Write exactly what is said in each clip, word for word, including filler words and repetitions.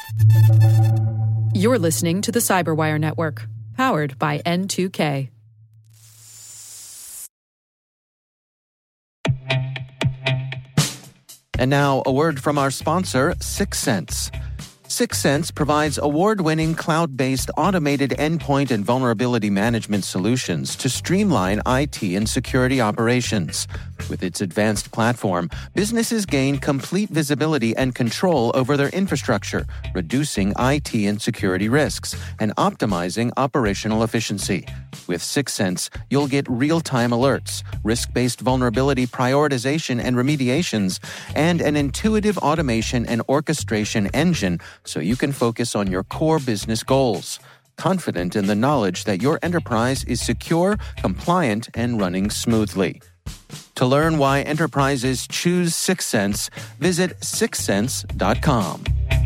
You're listening to the Cyberwire Network, powered by N two K. And now, a word from our sponsor, Syxsense. Syxsense provides award-winning cloud-based automated endpoint and vulnerability management solutions to streamline I T and security operations. With its advanced platform, businesses gain complete visibility and control over their infrastructure, reducing I T and security risks and optimizing operational efficiency. With Syxsense, you'll get real-time alerts, risk-based vulnerability prioritization and remediations, and an intuitive automation and orchestration engine so you can focus on your core business goals, confident in the knowledge that your enterprise is secure, compliant, and running smoothly. To learn why enterprises choose Syxsense, visit syxsense dot com.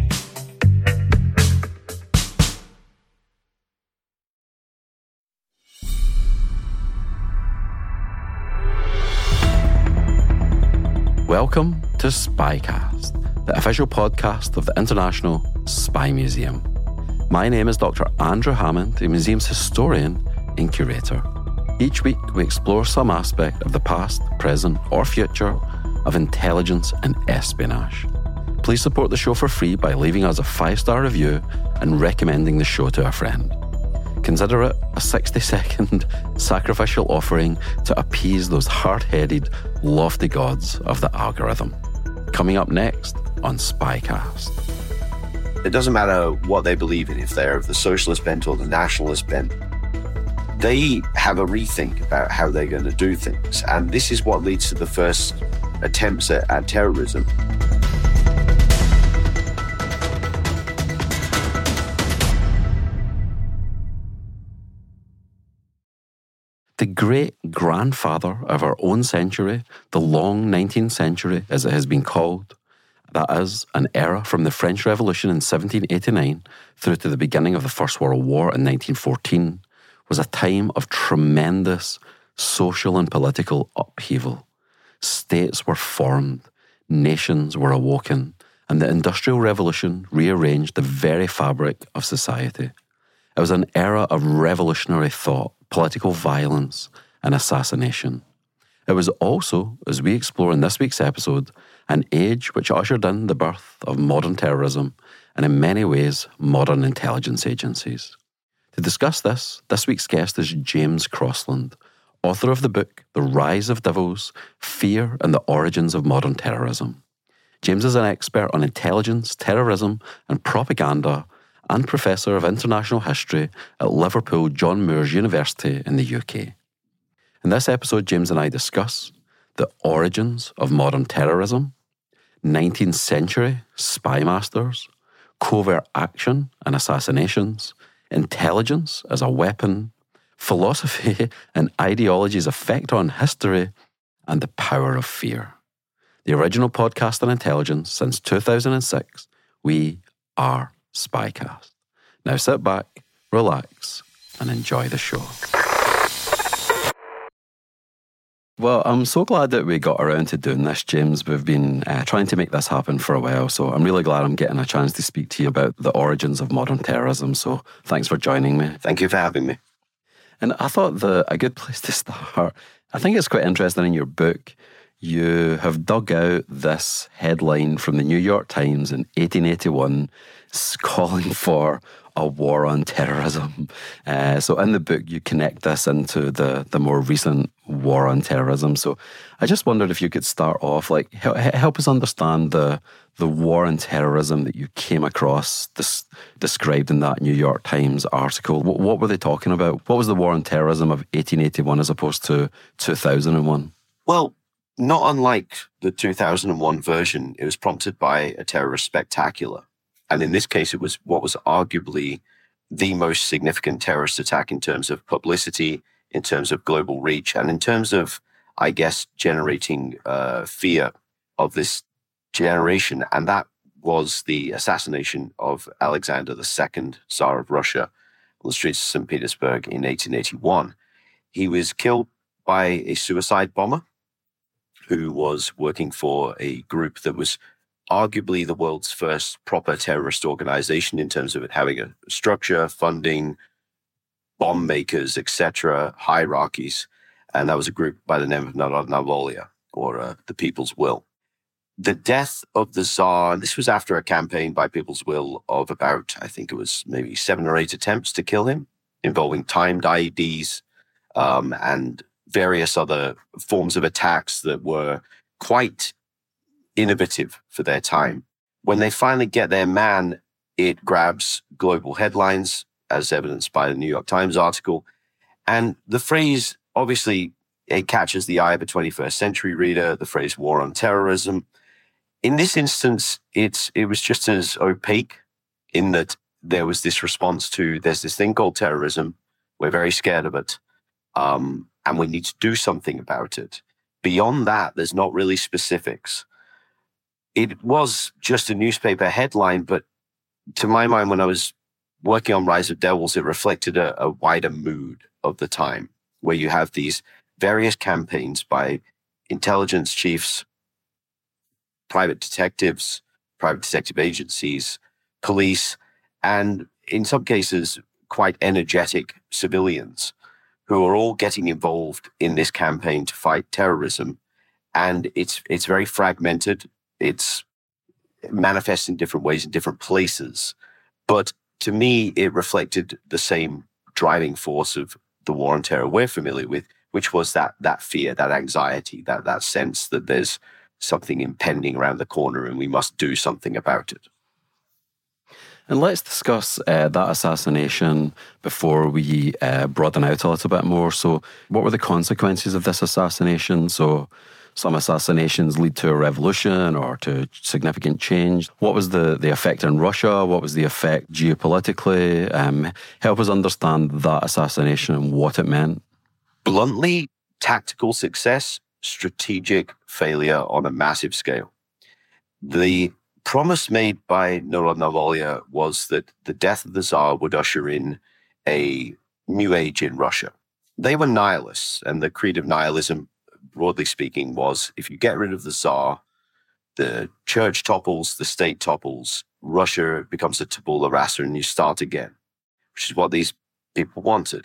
Welcome to Spycast, the official podcast of the International Spy Museum. My name is Doctor Andrew Hammond, the museum's historian and curator. Each week, we explore some aspect of the past, present, or future of intelligence and espionage. Please support the show for free by leaving us a five-star review and recommending the show to a friend. Consider it a sixty-second sacrificial offering to appease those hard-headed, lofty gods of the algorithm. Coming up next on Spycast. It doesn't matter what they believe in, if they're of the socialist bent or the nationalist bent. They have a rethink about how they're going to do things. And this is what leads to the first attempts at, at terrorism. The great-grandfather of our own century, the long nineteenth century, as it has been called, that is, an era from the French Revolution in seventeen eighty-nine through to the beginning of the First World War in nineteen fourteen, was a time of tremendous social and political upheaval. States were formed, nations were awoken, and the Industrial Revolution rearranged the very fabric of society. It was an era of revolutionary thought, political violence, and assassination. It was also, as we explore in this week's episode, an age which ushered in the birth of modern terrorism and in many ways modern intelligence agencies. To discuss this, this week's guest is James Crossland, author of the book The Rise of Devils, Fear and the Origins of Modern Terrorism. James is an expert on intelligence, terrorism, and propaganda, and Professor of International History at Liverpool John Moores University in the U K. In this episode, James and I discuss the origins of modern terrorism, nineteenth century spy masters, covert action and assassinations, intelligence as a weapon, philosophy and ideology's effect on history, and the power of fear. The original podcast on intelligence since two thousand six, we are Spycast. Now sit back, relax, and enjoy the show. Well, I'm so glad that we got around to doing this, James. We've been uh, trying to make this happen for a while, so I'm really glad I'm getting a chance to speak to you about the origins of modern terrorism. So thanks for joining me. Thank you for having me. And I thought the a good place to start, I think it's quite interesting in your book, you have dug out this headline from the New York Times in eighteen eighty-one calling for a war on terrorism. Uh, so in the book, you connect this into the, the more recent war on terrorism. So I just wondered if you could start off, like, help, help us understand the the war on terrorism that you came across this, described in that New York Times article. What, what were they talking about? What was the war on terrorism of eighteen eighty-one as opposed to two thousand one? Well, not unlike the two thousand one version, it was prompted by a terrorist spectacular. And in this case, it was what was arguably the most significant terrorist attack in terms of publicity, in terms of global reach, and in terms of, I guess, generating uh, fear of this generation. And that was the assassination of Alexander the Second, Tsar of Russia, on the streets of Saint Petersburg in eighteen eighty-one. He was killed by a suicide bomber who was working for a group that was arguably the world's first proper terrorist organization in terms of it having a structure, funding, bomb makers, et cetera, hierarchies. And that was a group by the name of Narodna Volya, or uh, the People's Will. The death of the Tsar, and this was after a campaign by People's Will of about, I think it was maybe seven or eight attempts to kill him, involving timed I E Ds um, and various other forms of attacks that were quite innovative for their time. When they finally get their man, it grabs global headlines, as evidenced by the New York Times article. And the phrase, obviously, it catches the eye of a twenty-first century reader, the phrase war on terrorism. In this instance, it's it was just as opaque in that there was this response to, there's this thing called terrorism. We're very scared of it. Um, and we need to do something about it. Beyond that, there's not really specifics. It was just a newspaper headline, but to my mind, when I was working on Rise of Devils, it reflected a, a wider mood of the time, where you have these various campaigns by intelligence chiefs, private detectives, private detective agencies, police, and in some cases, quite energetic civilians who are all getting involved in this campaign to fight terrorism. And it's it's very fragmented. It's manifests in different ways in different places. But to me, it reflected the same driving force of the war on terror we're familiar with, which was that that fear, that anxiety, that that sense that there's something impending around the corner and we must do something about it. And let's discuss uh, that assassination before we uh, broaden out a little bit more. So what were the consequences of this assassination? So some assassinations lead to a revolution or to significant change. What was the, the effect in Russia? What was the effect geopolitically? Um, help us understand that assassination and what it meant. Bluntly, tactical success, strategic failure on a massive scale. The promise made by Narodna Volya was that the death of the Tsar would usher in a new age in Russia. They were nihilists, and the creed of nihilism, broadly speaking, was if you get rid of the Tsar, the church topples, the state topples, Russia becomes a tabula rasa and you start again, which is what these people wanted.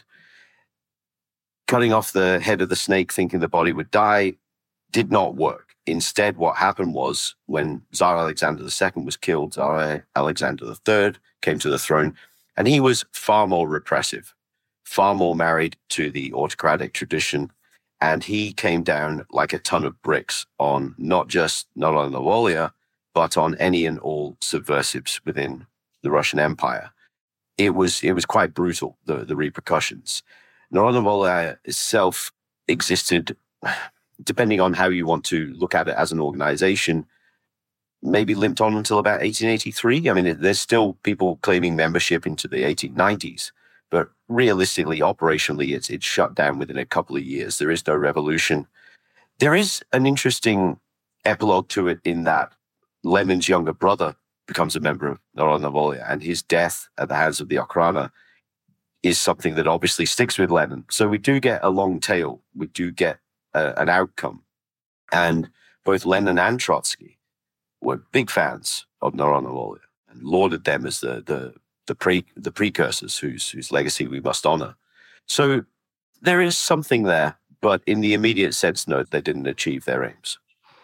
Cutting off the head of the snake thinking the body would die did not work. Instead, what happened was when Tsar Alexander the Second was killed, Tsar Alexander the Third came to the throne, and he was far more repressive, far more married to the autocratic tradition, and he came down like a ton of bricks on not just Narodna Volya, but on any and all subversives within the Russian Empire. It was it was quite brutal, the, the repercussions. Narodna Volya itself existed, depending on how you want to look at it as an organization, maybe limped on until about eighteen eighty-three. I mean, there's still people claiming membership into the eighteen nineties, but realistically, operationally, it's, it's shut down within a couple of years. There is no revolution. There is an interesting epilogue to it in that Lenin's younger brother becomes a member of Narodna Volya, and his death at the hands of the Okhrana is something that obviously sticks with Lenin. So we do get a long tail. We do get a, an outcome. And both Lenin and Trotsky were big fans of Narodna Volya and lauded them as the the the pre the precursors whose whose legacy we must honor. So there is something there, but in the immediate sense, no, they didn't achieve their aims.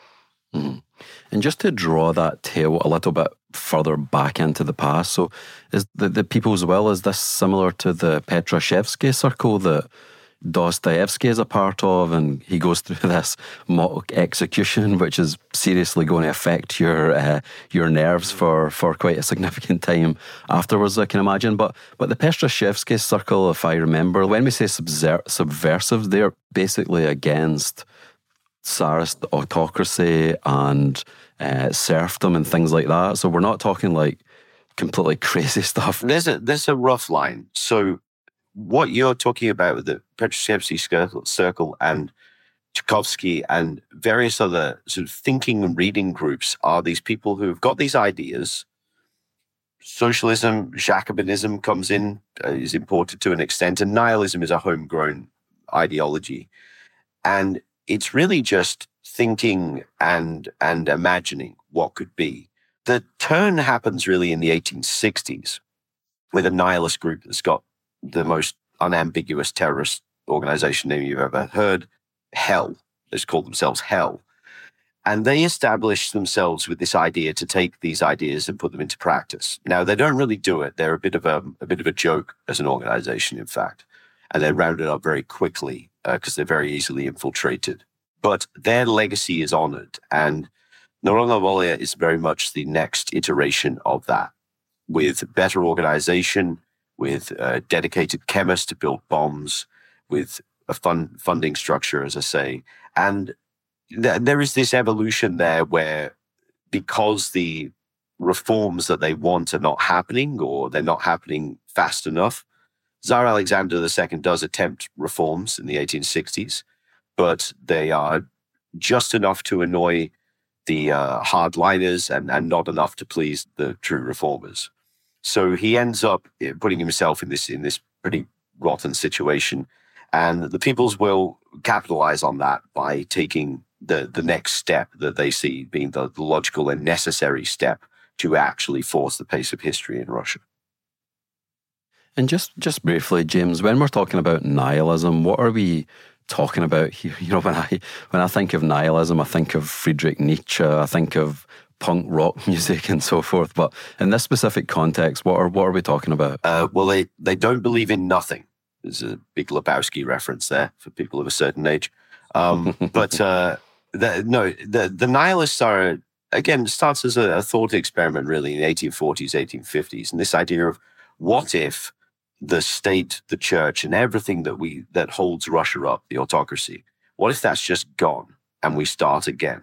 Mm. And just to draw that tale a little bit further back into the past, so is the, the People's Will, is this similar to the Petrashevsky circle that Dostoevsky is a part of, and he goes through this mock execution, which is seriously going to affect your uh, your nerves for, for quite a significant time afterwards, I can imagine. But but the Petrashevsky circle, if I remember, when we say subver- subversive, they're basically against Tsarist autocracy and uh, serfdom and things like that. So we're not talking like completely crazy stuff. There's a there's a rough line. So what you're talking about with the Petrashevsky circle and Tchaikovsky and various other sort of thinking and reading groups are these people who've got these ideas. Socialism, Jacobinism comes in, uh, is imported to an extent, and nihilism is a homegrown ideology. And it's really just thinking and and imagining what could be. the turn happens really in the eighteen sixties with a nihilist group that's got the most unambiguous terrorist organization name you've ever heard, Hell. They just call themselves Hell. And they established themselves with this idea to take these ideas and put them into practice. Now, they don't really do it. They're a bit of a, a bit of a joke as an organization, in fact. And they're rounded up very quickly because uh, they're very easily infiltrated. But their legacy is honored. And Narodna Volia is very much the next iteration of that, with better organization, with uh, dedicated chemists to build bombs, with a fun funding structure, as I say. And th- there is this evolution there where, because the reforms that they want are not happening, or they're not happening fast enough, Tsar Alexander the Second does attempt reforms in the eighteen sixties, but they are just enough to annoy the uh, hardliners and, and not enough to please the true reformers. So he ends up putting himself in this in this pretty rotten situation, and the peoples will capitalize on that by taking the, the next step that they see being the, the logical and necessary step to actually force the pace of history in Russia. And just, just briefly, James, when we're talking about nihilism, what are we talking about here? You know, when I when I think of nihilism, I think of Friedrich Nietzsche, I think of punk rock music and so forth. But in this specific context, what are what are we talking about? Uh, well, they, they don't believe in nothing. There's a big Lebowski reference there for people of a certain age. Um, but uh, the, no, the, the nihilists are, again, starts as a, a thought experiment really in the eighteen forties, eighteen fifties. And this idea of what if the state, the church, and everything that we that holds Russia up, the autocracy, what if that's just gone and we start again?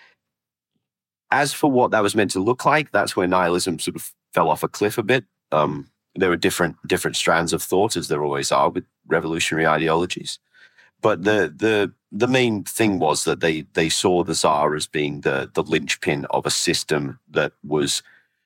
As for what that was meant to look like, that's where nihilism sort of fell off a cliff a bit. Um, there were different different strands of thought, as there always are with revolutionary ideologies. But the the the main thing was that they they saw the Tsar as being the the linchpin of a system that was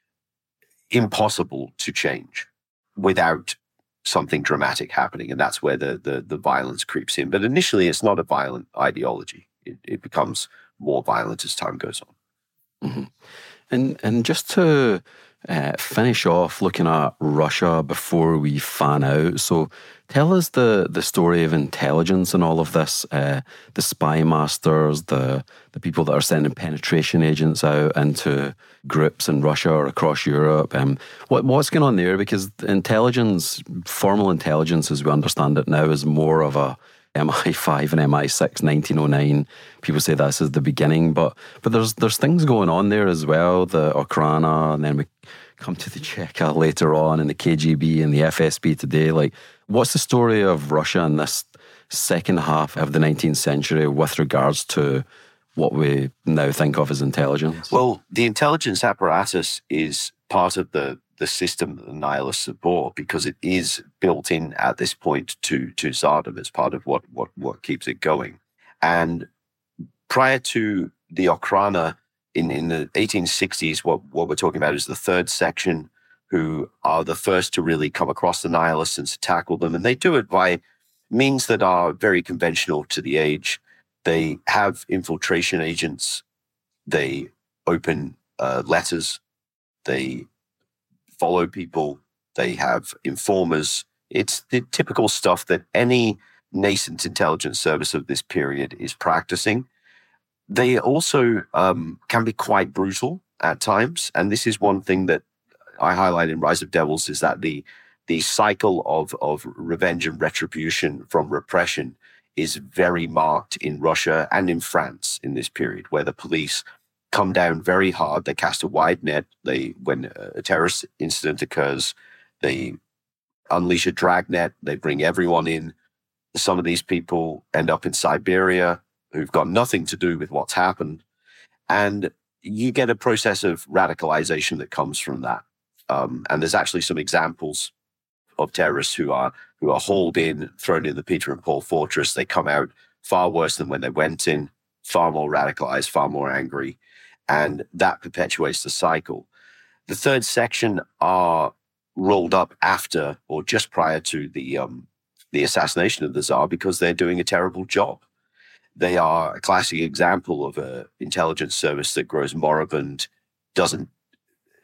impossible to change without something dramatic happening, and that's where the the, the violence creeps in. But initially, it's not a violent ideology. It, it becomes more violent as time goes on. Mm-hmm. And and just to uh, finish off looking at Russia before we fan out, so tell us the the story of intelligence and all of this, uh, the spy masters, the the people that are sending penetration agents out into groups in Russia or across Europe. Um, what what's going on there? Because intelligence, formal intelligence as we understand it now, is more of a M I five and M I six, nineteen oh nine. People say this is the beginning, but but there's there's things going on there as well, the Okhrana, and then we come to the Cheka later on, and the K G B and the F S B today. Like, what's the story of Russia in this second half of the nineteenth century with regards to what we now think of as intelligence? Well, the intelligence apparatus is part of the the system that the nihilists support, because it is built in at this point to to Tsardom as part of what what what keeps it going. And prior to the Okhrana in in the eighteen sixties, what what we're talking about is the third section, who are the first to really come across the nihilists and to tackle them, and they do it by means that are very conventional to the age. They have infiltration agents. They open uh, letters. They follow people. They have informers. It's the typical stuff that any nascent intelligence service of this period is practicing. They also um, can be quite brutal at times. And this is one thing that I highlight in Rise of Devils, is that the the cycle of, of revenge and retribution from repression is very marked in Russia and in France in this period, where the police come down very hard. They cast a wide net. They, when a terrorist incident occurs, they unleash a dragnet. They bring everyone in. Some of these people end up in Siberia who've got nothing to do with what's happened. And you get a process of radicalization that comes from that. Um, and there's actually some examples of terrorists who are who are hauled in, thrown in the Peter and Paul fortress. They come out far worse than when they went in, far more radicalized, far more angry. And that perpetuates the cycle. The third section are rolled up after or just prior to the um, the assassination of the Tsar, because they're doing a terrible job. They are a classic example of an intelligence service that grows moribund, doesn't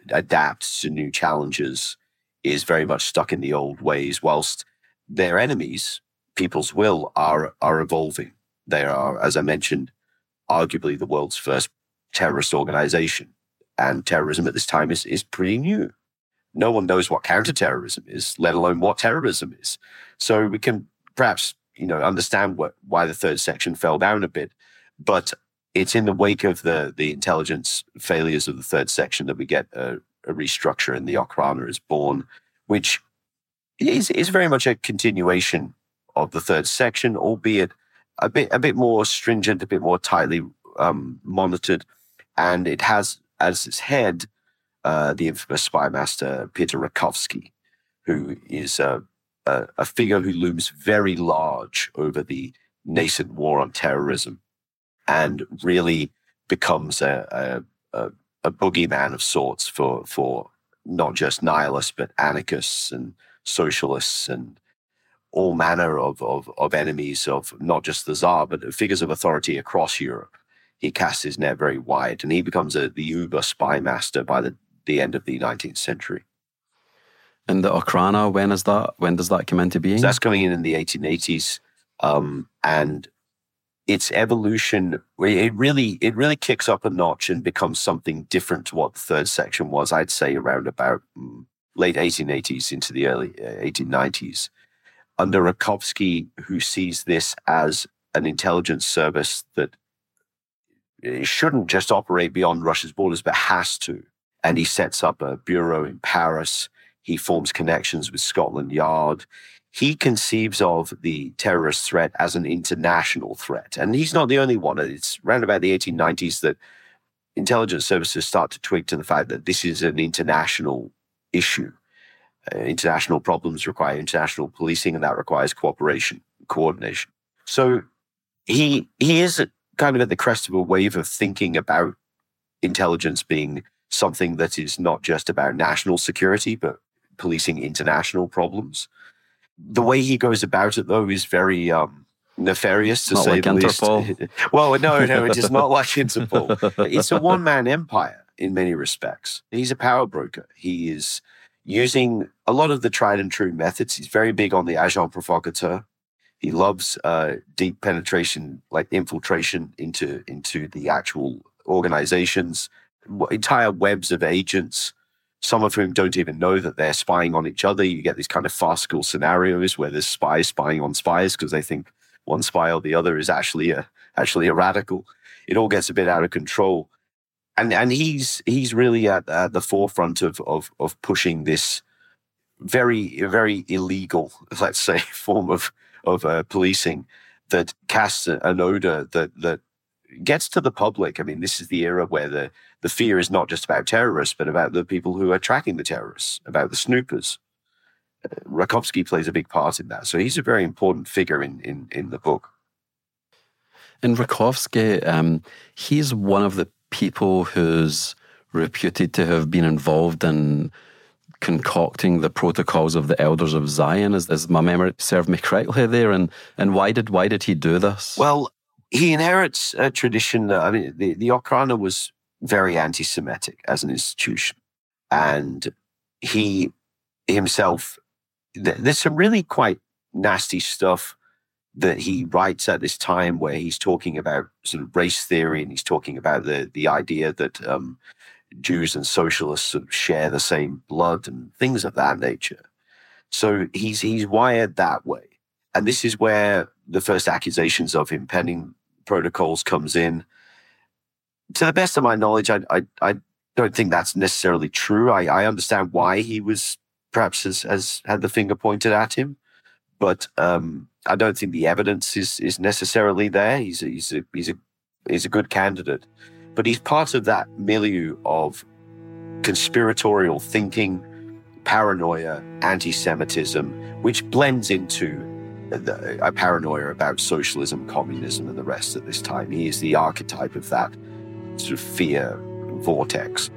adapt to new challenges is very much stuck in the old ways, whilst their enemies, people's will, are are evolving. They are, as I mentioned, arguably the world's first terrorist organization. And terrorism at this time is, is pretty new. No one knows what counterterrorism is, let alone what terrorism is. So we can perhaps, you know, understand what, why the third section fell down a bit. But it's in the wake of the, the intelligence failures of the third section that we get a, a restructure, and the Okhrana is born, which is, is very much a continuation of the third section, albeit a bit a bit more stringent, a bit more tightly um, monitored. And it has as its head uh, the infamous spy master Peter Rakovsky, who is a, a, a figure who looms very large over the nascent war on terrorism, and really becomes a, a, a, a boogeyman of sorts for, for not just nihilists, but anarchists and socialists and all manner of, of, of enemies of not just the Tsar, but figures of authority across Europe. He casts his net very wide, and he becomes a, the uber spy master by the, the end of the nineteenth century. And the Okhrana, when is that? When does that come into being? So that's coming in in the eighteen eighties, um, and its evolution, it really it really kicks up a notch and becomes something different to what the third section was. I'd say around about um, late eighteen eighties into the early eighteen nineties, under Rakovsky, who sees this as an intelligence service that it shouldn't just operate beyond Russia's borders, but has to. And he sets up a bureau in Paris. He forms connections with Scotland Yard. He conceives of the terrorist threat as an international threat. And he's not the only one. It's around about the eighteen nineties that intelligence services start to twig to the fact that this is an international issue. Uh, international problems require international policing, and that requires cooperation, coordination. So he he is a, kind of at the crest of a wave of thinking about intelligence being something that is not just about national security, but policing international problems. The way he goes about it, though, is very um, nefarious, to not say like the Interpol. least. Well, no, no, it is not like Interpol. It's a one-man empire in many respects. He's a power broker. He is using a lot of the tried and true methods. He's very big on the agent provocateur. He loves uh, deep penetration, like infiltration into, into the actual organizations, entire webs of agents, some of whom don't even know that they're spying on each other. You get these kind of farcical scenarios where there's spies spying on spies because they think one spy or the other is actually a, actually a radical. It all gets a bit out of control. And and he's he's really at, at the forefront of, of of pushing this very, very illegal, let's say, form of of uh, policing that casts a, an odor that that gets to the public. I mean, this is the era where the, the fear is not just about terrorists, but about the people who are tracking the terrorists, about the snoopers. Uh, Rakovsky plays a big part in that. So he's a very important figure in, in, in the book. And Rakovsky, um, he's one of the people who's reputed to have been involved in concocting the protocols of the Elders of Zion, as, as my memory served me correctly there. And, and why did why did he do this? Well, he inherits a tradition. I mean, the, the Okhrana was very anti-Semitic as an institution. And he himself, th- there's some really quite nasty stuff that he writes at this time where he's talking about sort of race theory, and he's talking about the, the idea that um, Jews and socialists sort of share the same blood and things of that nature. So he's he's wired that way. And this is where the first accusations of him penning protocols comes in. To the best of my knowledge, I I, I don't think that's necessarily true. I, I understand why he was perhaps has, has had the finger pointed at him, but um, I don't think the evidence is is necessarily there. He's a, he's a he's a he's a good candidate, but he's part of that milieu of conspiratorial thinking, paranoia, anti-Semitism, which blends into the, a paranoia about socialism, communism, and the rest at this time. He is the archetype of that sort of fear vortex.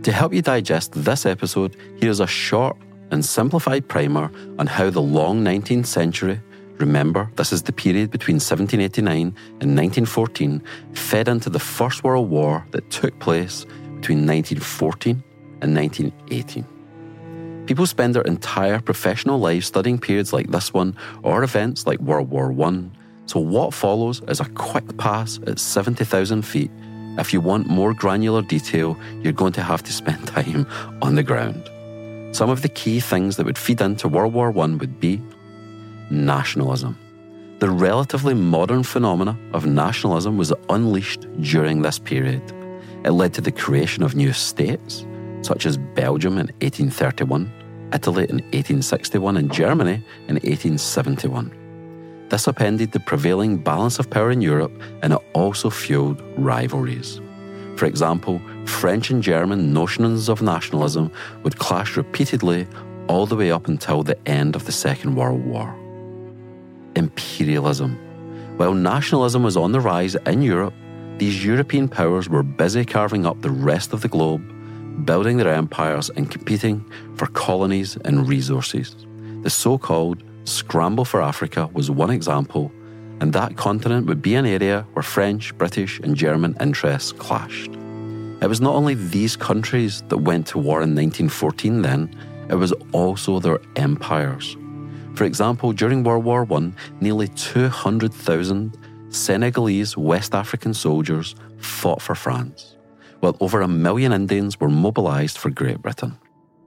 To help you digest this episode, here's a short and simplified primer on how the long nineteenth century, remember this is the period between seventeen eighty-nine and nineteen fourteen, fed into the First World War that took place between nineteen fourteen and nineteen eighteen. People spend their entire professional lives studying periods like this one or events like World War One, so what follows is a quick pass at seventy thousand feet. If you want more granular detail, you're going to have to spend time on the ground. Some of the key things that would feed into World War One would be nationalism. The relatively modern phenomena of nationalism was unleashed during this period. It led to the creation of new states, such as Belgium in eighteen thirty-one, Italy in eighteen sixty-one, and Germany in eighteen seventy-one. This upended the prevailing balance of power in Europe, and it also fueled rivalries. For example, French and German notions of nationalism would clash repeatedly all the way up until the end of the Second World War. Imperialism. While nationalism was on the rise in Europe, these European powers were busy carving up the rest of the globe, building their empires and competing for colonies and resources. The so-called scramble for Africa was one example, and that continent would be an area where French, British, and German interests clashed. It was not only these countries that went to war in nineteen fourteen then, it was also their empires. For example, during World War One, nearly two hundred thousand Senegalese West African soldiers fought for France, while over a million Indians were mobilised for Great Britain.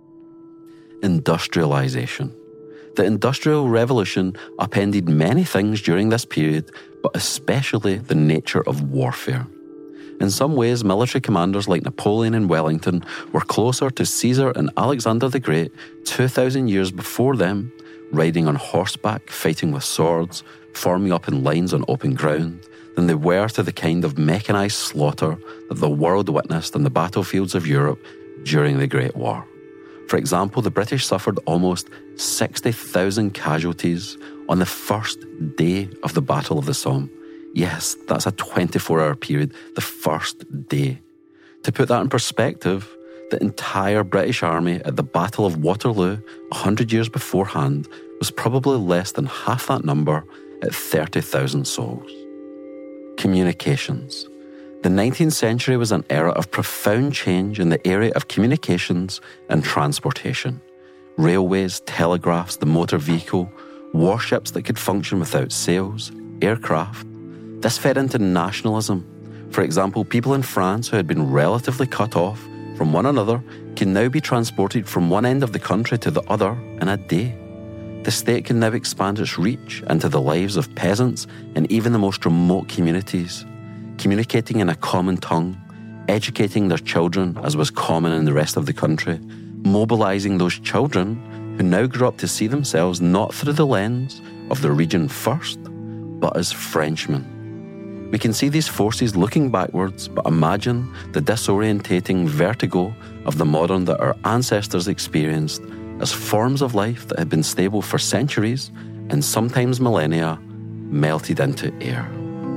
Industrialisation. The Industrial Revolution upended many things during this period, but especially the nature of warfare. In some ways, military commanders like Napoleon and Wellington were closer to Caesar and Alexander the Great two thousand years before them, riding on horseback, fighting with swords, forming up in lines on open ground, than they were to the kind of mechanised slaughter that the world witnessed on the battlefields of Europe during the Great War. For example, the British suffered almost sixty thousand casualties on the first day of the Battle of the Somme. Yes, that's a twenty-four hour period, the first day. To put that in perspective, the entire British Army at the Battle of Waterloo one hundred years beforehand was probably less than half that number at thirty thousand souls. Communications. The nineteenth century was an era of profound change in the area of communications and transportation. Railways, telegraphs, the motor vehicle, warships that could function without sails, aircraft. This fed into nationalism. For example, people in France who had been relatively cut off from one another can now be transported from one end of the country to the other in a day. The state can now expand its reach into the lives of peasants and even the most remote communities, communicating in a common tongue, educating their children as was common in the rest of the country, mobilising those children who now grew up to see themselves not through the lens of the region first, but as Frenchmen. We can see these forces looking backwards, but imagine the disorientating vertigo of the modern that our ancestors experienced as forms of life that had been stable for centuries and sometimes millennia melted into air.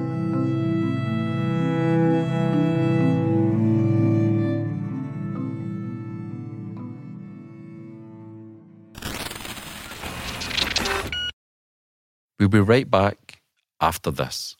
We'll be right back after this.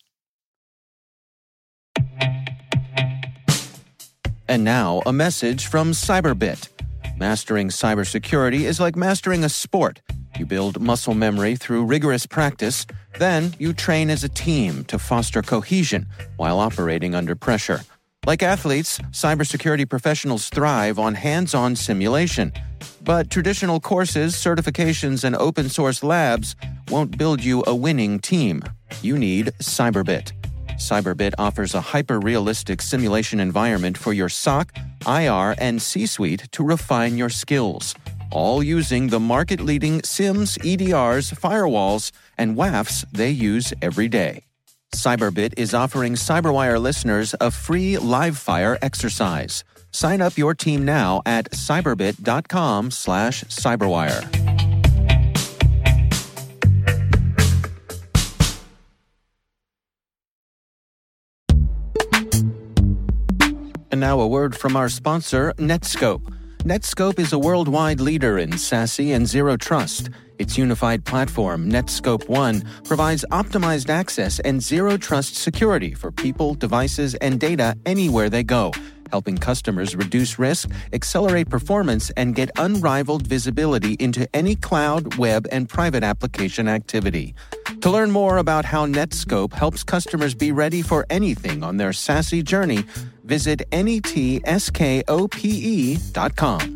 And now, a message from Cyberbit. Mastering cybersecurity is like mastering a sport. You build muscle memory through rigorous practice, then you train as a team to foster cohesion while operating under pressure. Like athletes, cybersecurity professionals thrive on hands-on simulation. But traditional courses, certifications, and open-source labs won't build you a winning team. You need Cyberbit. Cyberbit offers a hyper-realistic simulation environment for your S O C, I R, and C-suite to refine your skills, all using the market-leading SIEMs, E D Rs, firewalls, and W A Fs they use every day. Cyberbit is offering CyberWire listeners a free live-fire exercise. Sign up your team now at cyberbit.com slash cyberwire. And now a word from our sponsor, Netskope. Netskope is a worldwide leader in SASE and Zero Trust. Its unified platform, Netskope One, provides optimized access and Zero Trust security for people, devices, and data anywhere they go, helping customers reduce risk, accelerate performance, and get unrivaled visibility into any cloud, web, and private application activity. To learn more about how Netskope helps customers be ready for anything on their SASE journey, visit netskope dot com.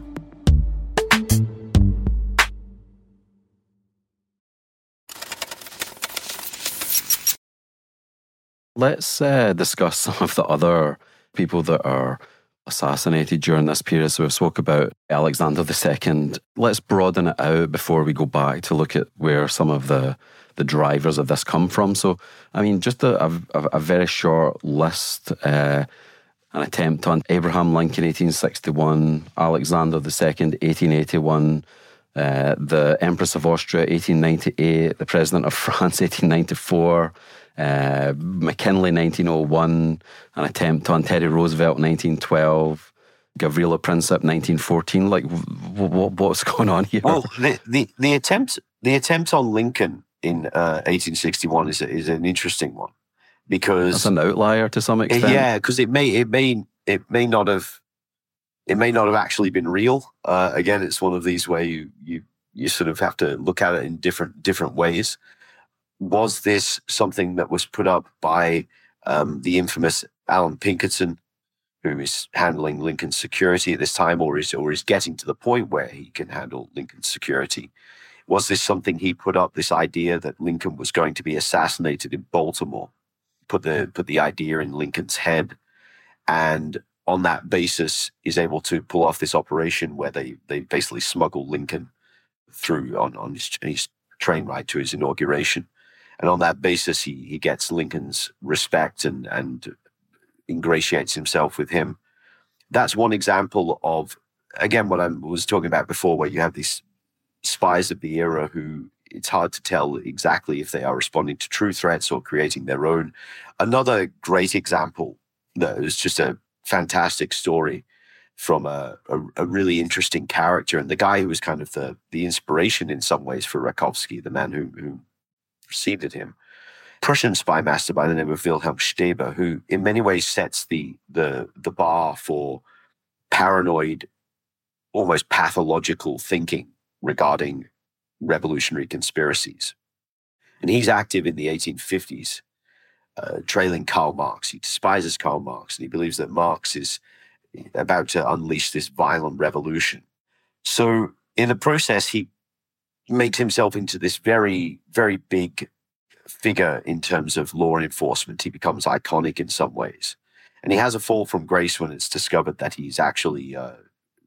Let's uh, discuss some of the other people that are assassinated during this period. So we've spoke about Alexander the Second. Let's broaden it out before we go back to look at where some of the, the drivers of this come from. So, I mean, just a, a, a very short list. Uh, an attempt on Abraham Lincoln, eighteen sixty-one, Alexander the Second, eighteen eighty-one, uh, the Empress of Austria, eighteen ninety-eight, the President of France, eighteen ninety-four, Uh, McKinley, nineteen oh one, an attempt on Teddy Roosevelt, nineteen twelve, Gavrilo Princip, nineteen fourteen. Like, w- w- what's going on here? Well, the, the, the attempt the attempt on Lincoln in uh, eighteen sixty-one is a, is an interesting one because that's an outlier to some extent. Yeah, because it may it may it may not have it may not have actually been real. Uh, again, it's one of these where you you you sort of have to look at it in different different ways. Was this something that was put up by um, the infamous Alan Pinkerton, who is handling Lincoln's security at this time, or is or is getting to the point where he can handle Lincoln's security? Was this something he put up, this idea that Lincoln was going to be assassinated in Baltimore? Put the put the idea in Lincoln's head, and on that basis is able to pull off this operation where they, they basically smuggle Lincoln through on, on his, his train ride to his inauguration. And on that basis, he, he gets Lincoln's respect and, and ingratiates himself with him. That's one example of, again, what I was talking about before, where you have these spies of the era who it's hard to tell exactly if they are responding to true threats or creating their own. Another great example that is just a fantastic story from a, a, a really interesting character, and the guy who was kind of the, the inspiration in some ways for Rakovsky, the man who, who preceded him, Prussian spy master by the name of Wilhelm Steber, who in many ways sets the the the bar for paranoid, almost pathological thinking regarding revolutionary conspiracies. And he's active in the eighteen fifties, uh, trailing Karl Marx. He despises Karl Marx, and he believes that Marx is about to unleash this violent revolution. So in the process, he makes himself into this very, very big figure in terms of law enforcement. He becomes iconic in some ways. And he has a fall from grace when it's discovered that he's actually uh,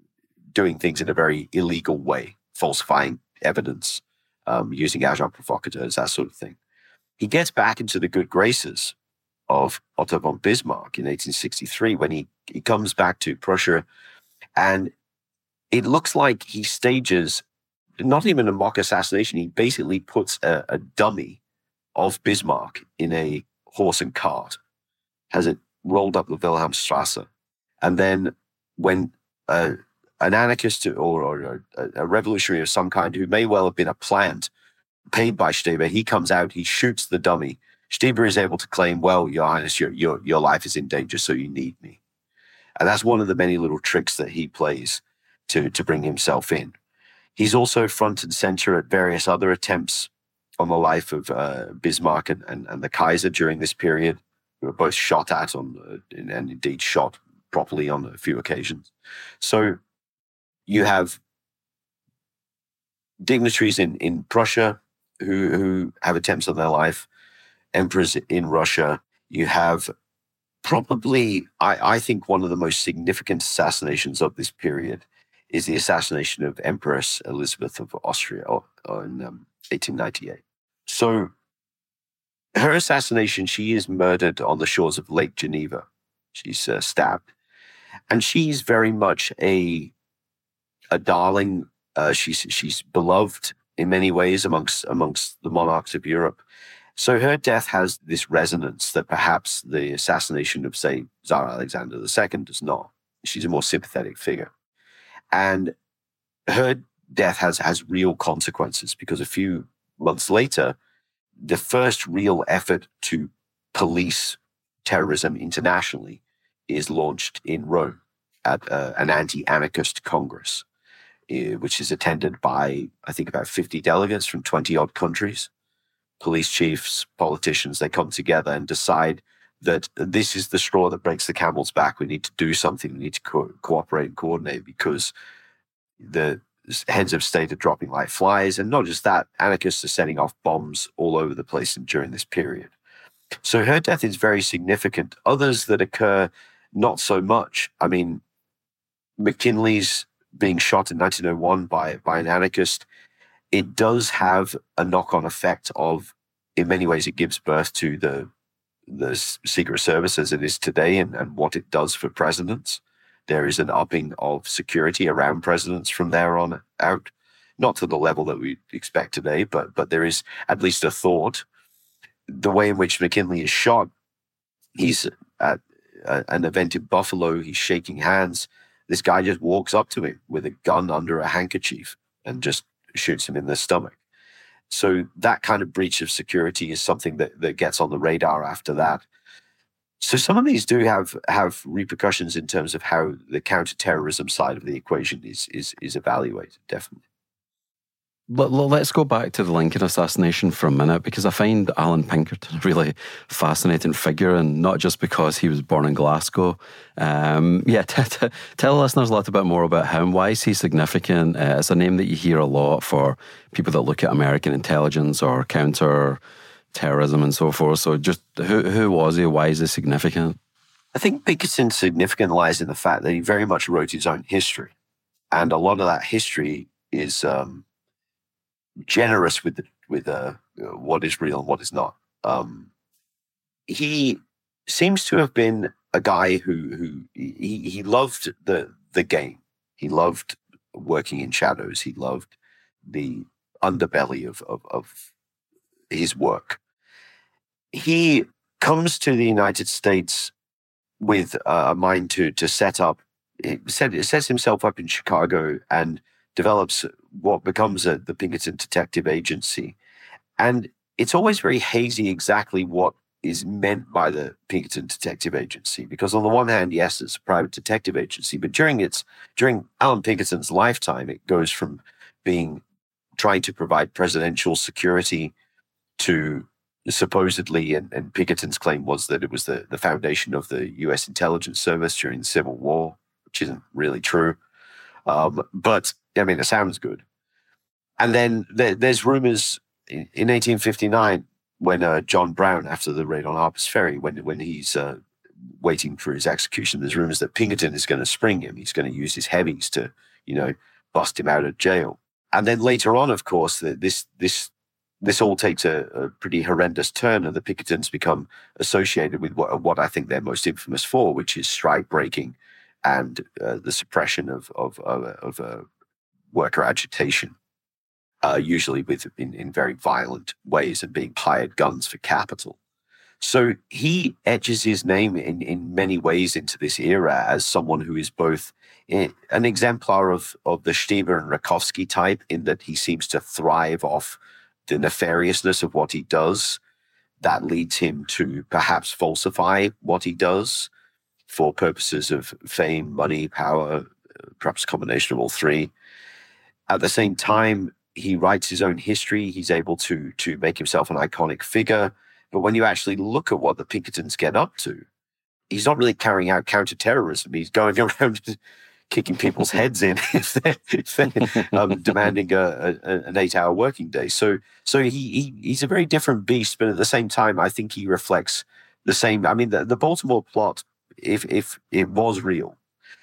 doing things in a very illegal way, falsifying evidence, um, using agents provocateurs, that sort of thing. He gets back into the good graces of Otto von Bismarck in eighteen sixty-three when he, he comes back to Prussia. And it looks like he stages not even a mock assassination. He basically puts a, a dummy of Bismarck in a horse and cart, has it rolled up the Wilhelmstrasse. And then when uh, an anarchist or, or a, a revolutionary of some kind who may well have been a plant paid by Steber, he comes out, he shoots the dummy. Steber is able to claim, well, Your Highness, your, your, your life is in danger, so you need me. And that's one of the many little tricks that he plays to, to bring himself in. He's also front and center at various other attempts on the life of uh, Bismarck and, and, and the Kaiser during this period, who were both shot at on uh, and indeed shot properly on a few occasions. So you have dignitaries in, in Prussia who, who have attempts on their life, emperors in Russia. You have probably, I, I think, one of the most significant assassinations of this period is the assassination of Empress Elizabeth of Austria in um, eighteen ninety-eight. So her assassination, she is murdered on the shores of Lake Geneva. She's uh, stabbed. And she's very much a, a darling. Uh, she's, she's beloved in many ways amongst, amongst the monarchs of Europe. So her death has this resonance that perhaps the assassination of, say, Tsar Alexander the Second does not. She's a more sympathetic figure. And her death has, has real consequences because a few months later, the first real effort to police terrorism internationally is launched in Rome at uh, an anti-anarchist congress, uh, which is attended by, I think, about fifty delegates from twenty-odd countries. Police chiefs, politicians, they come together and decide that this is the straw that breaks the camel's back. We need to do something. We need to co- cooperate and coordinate because the heads of state are dropping like flies. And not just that, anarchists are setting off bombs all over the place during this period. So her death is very significant. Others that occur, not so much. I mean, McKinley's being shot in nineteen oh one by, by an anarchist, it does have a knock-on effect of, in many ways, it gives birth to the the Secret Service as it is today and, and what it does for presidents. There is an upping of security around presidents from there on out, not to the level that we expect today, but but there is at least a thought. The way in which McKinley is shot, he's at a, an event in Buffalo, he's shaking hands. This guy just walks up to him with a gun under a handkerchief and just shoots him in the stomach. So that kind of breach of security is something that, that gets on the radar after that. So some of these do have have repercussions in terms of how the counterterrorism side of the equation is is is evaluated, definitely. Let, let's go back to the Lincoln assassination for a minute, because I find Allan Pinkerton a really fascinating figure, and not just because he was born in Glasgow. Um, yeah, t- t- tell listeners a little bit more about him. Why is he significant? Uh, it's a name that you hear a lot for people that look at American intelligence or counter-terrorism and so forth. So just who, who was he? Why is he significant? I think Pinkerton's significance lies in the fact that he very much wrote his own history. And a lot of that history is... Um, generous with the, with uh, what is real and what is not. Um, he seems to have been a guy who who he, he loved the the game. He loved working in shadows. He loved the underbelly of of, of his work. He comes to the United States with a mind to to set up. It set it sets himself up in Chicago and develops what becomes a, the Pinkerton Detective Agency. And it's always very hazy exactly what is meant by the Pinkerton Detective Agency, because on the one hand, yes, it's a private detective agency, but during its during Allan Pinkerton's lifetime, it goes from being trying to provide presidential security to supposedly, and, and Pinkerton's claim was that it was the, the foundation of the U S intelligence service during the Civil War, which isn't really true. Um, but I mean, it sounds good. And then there, there's rumors in, in eighteen fifty-nine when uh, John Brown, after the raid on Harper's Ferry, when when he's uh, waiting for his execution, there's rumors that Pinkerton is going to spring him. He's going to use his heavies to, you know, bust him out of jail. And then later on, of course, the, this this this all takes a, a pretty horrendous turn, and the Pinkertons become associated with what, what I think they're most infamous for, which is strike breaking and uh, the suppression of of of, of uh, worker agitation, uh, usually with in, in very violent ways, and being hired guns for capital. So he etches his name in, in many ways into this era as someone who is both an exemplar of, of the Stieber and Rakowski type, in that he seems to thrive off the nefariousness of what he does. That leads him to perhaps falsify what he does for purposes of fame, money, power, perhaps a combination of all three. At the same time, he writes his own history. He's able to, to make himself an iconic figure. But when you actually look at what the Pinkertons get up to, he's not really carrying out counterterrorism. He's going around kicking people's heads in if they're, if they're um, demanding a, a, an eight-hour working day. So, so he, he he's a very different beast. But at the same time, I think he reflects the same. I mean, the, the Baltimore plot, if if it was real,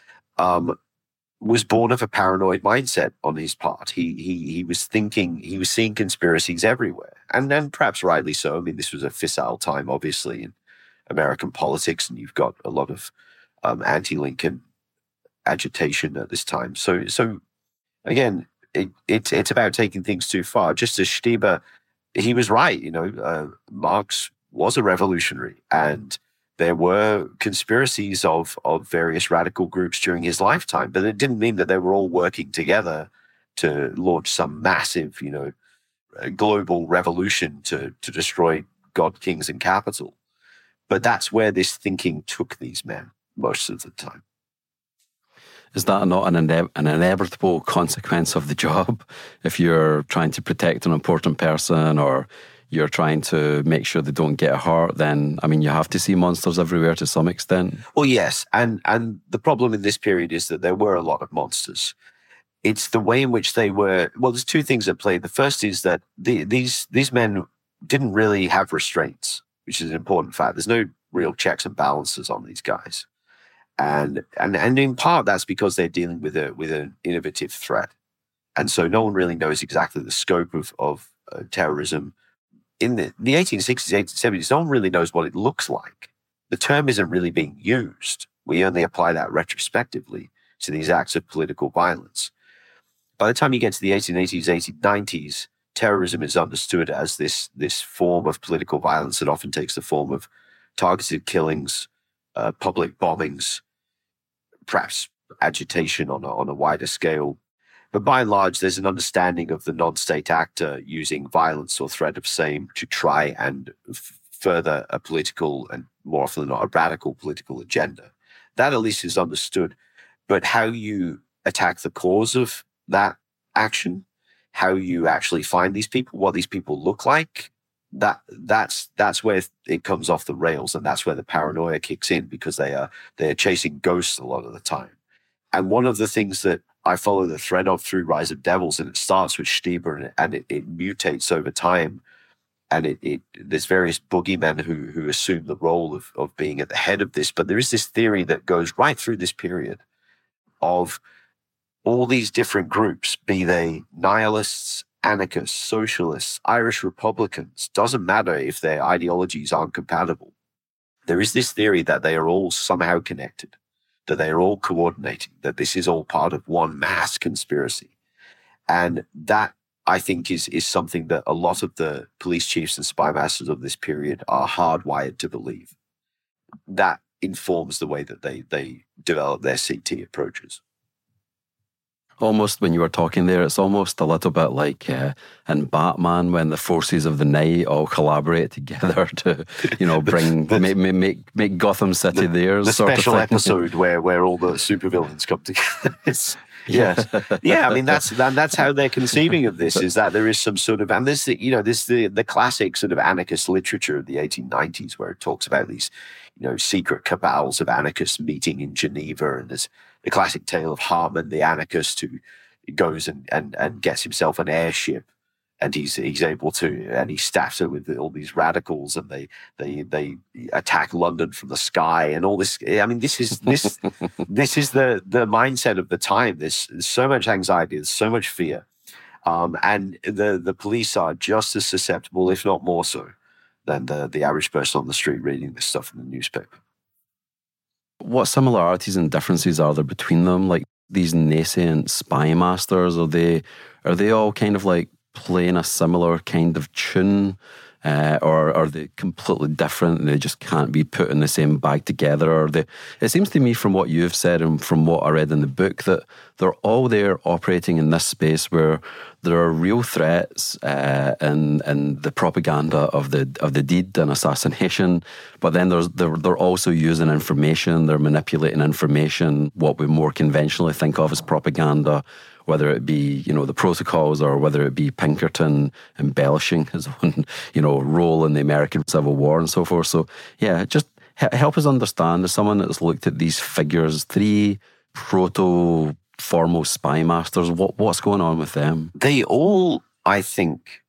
um, was born of a paranoid mindset on his part. He he he was thinking, he was seeing conspiracies everywhere, and then perhaps rightly so. I mean, this was a fissile time, obviously, in American politics, and you've got a lot of um, anti-Lincoln agitation at this time. So so again, it, it it's about taking things too far. Just as Stieber he was right. You know, uh, Marx was a revolutionary, and there were conspiracies of of various radical groups during his lifetime, but it didn't mean that they were all working together to launch some massive, you know, global revolution to to destroy God, kings, and capital. But that's where this thinking took these men most of the time. Is that not an, ine- an inevitable consequence of the job? If you're trying to protect an important person, or you're trying to make sure they don't get hurt, then, I mean, you have to see monsters everywhere to some extent. Well, yes. And, and the problem in this period is that there were a lot of monsters. It's the way in which they were. Well, there's two things at play. The first is that the, these, these men didn't really have restraints, which is an important fact. There's no real checks and balances on these guys. And, and, and in part, that's because they're dealing with a, with an innovative threat. And so no one really knows exactly the scope of, of uh, terrorism. In the, the eighteen sixties, eighteen seventies, no one really knows what it looks like. The term isn't really being used. We only apply that retrospectively to these acts of political violence. By the time you get to the eighteen eighties, eighteen nineties, terrorism is understood as this, this form of political violence that often takes the form of targeted killings, uh, public bombings, perhaps agitation on a, on a wider scale. But by and large, there's an understanding of the non-state actor using violence or threat of same to try and f- further a political, and more often than not, a radical political agenda. That at least is understood. But how you attack the cause of that action, how you actually find these people, what these people look like, that that's that's where it comes off the rails, and that's where the paranoia kicks in, because they are they're chasing ghosts a lot of the time. And one of the things that I follow the thread of through Rise of Devils, and it starts with Stieber, and, it, and it, it mutates over time, and it, it there's various boogeymen who who assume the role of of being at the head of this. But there is this theory that goes right through this period of all these different groups, be they nihilists, anarchists, socialists, Irish Republicans, doesn't matter if their ideologies aren't compatible. There is this theory that they are all somehow connected, that they are all coordinating, that this is all part of one mass conspiracy. And that, I think, is, is something that a lot of the police chiefs and spy masters of this period are hardwired to believe. That informs the way that they, they develop their C T approaches. Almost, when you were talking there, it's almost a little bit like uh, in Batman, when the forces of the night all collaborate together to, you know, bring the, make, make make Gotham City the, theirs. The sort special of episode where where all the supervillains come together. Yes, yeah. I mean, that's that, that's how they're conceiving of this. Is that there is some sort of, and this, you know, this the the classic sort of anarchist literature of the eighteen nineties, where it talks about these, you know, secret cabals of anarchists meeting in Geneva, and there's the classic tale of Harman, the anarchist, who goes and, and, and gets himself an airship, and he's he's able to, and he staffs it with all these radicals, and they they they attack London from the sky, and all this. I mean, this is this this is the the mindset of the time. There's, there's so much anxiety, there's so much fear, um, and the the police are just as susceptible, if not more so, than the the average person on the street reading this stuff in the newspaper. What similarities and differences are there between them? Like these nascent spy masters, are they are they all kind of like playing a similar kind of tune, uh, or are they completely different and they just can't be put in the same bag together? Or they? It seems to me, from what you've said and from what I read in the book, that they're all there operating in this space where there are real threats uh, and and the propaganda of the of the deed and assassination, but then there's they're, they're also using information, they're manipulating information, what we more conventionally think of as propaganda, whether it be, you know, the protocols, or whether it be Pinkerton embellishing his own, you know, role in the American Civil War and so forth. So yeah, just help us understand, as someone that's looked at these figures, three proto foremost spy masters, what what's going on with them? They all, I think,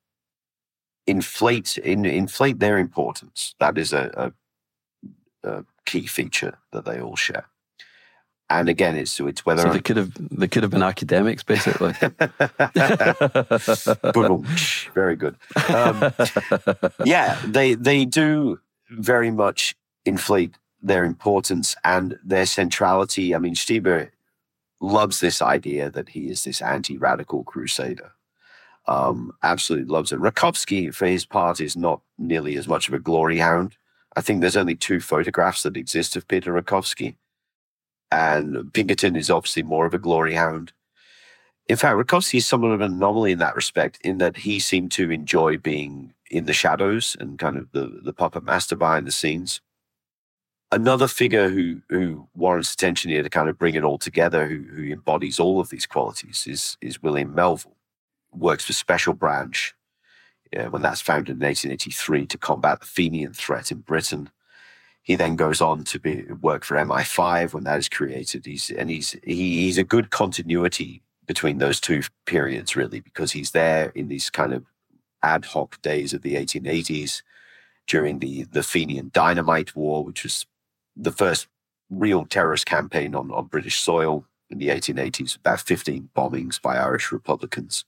inflate in, inflate their importance. That is a, a, a key feature that they all share. And again, it's it's whether so they could have they could have been academics, basically. Very good. Um, yeah, they they do very much inflate their importance and their centrality. I mean, Stieber loves this idea that he is this anti-radical crusader. um, absolutely loves it. Rakovsky, for his part, is not nearly as much of a glory hound. I think there's only two photographs that exist of Peter Rakovsky. And Pinkerton is obviously more of a glory hound. In fact, Rakovsky is somewhat of an anomaly in that respect, in that he seemed to enjoy being in the shadows and kind of the, the puppet master behind the scenes. Another figure who who warrants attention here to kind of bring it all together, who, who embodies all of these qualities, is, is William Melville. Works for Special Branch, yeah, when that's founded in eighteen eighty-three to combat the Fenian threat in Britain. He then goes on to be work for M I five when that is created. He's and he's he, he's a good continuity between those two periods, really, because he's there in these kind of ad hoc days of the eighteen eighties during the, the Fenian Dynamite War, which was the first real terrorist campaign on, on British soil in the eighteen eighties, about fifteen bombings by Irish Republicans.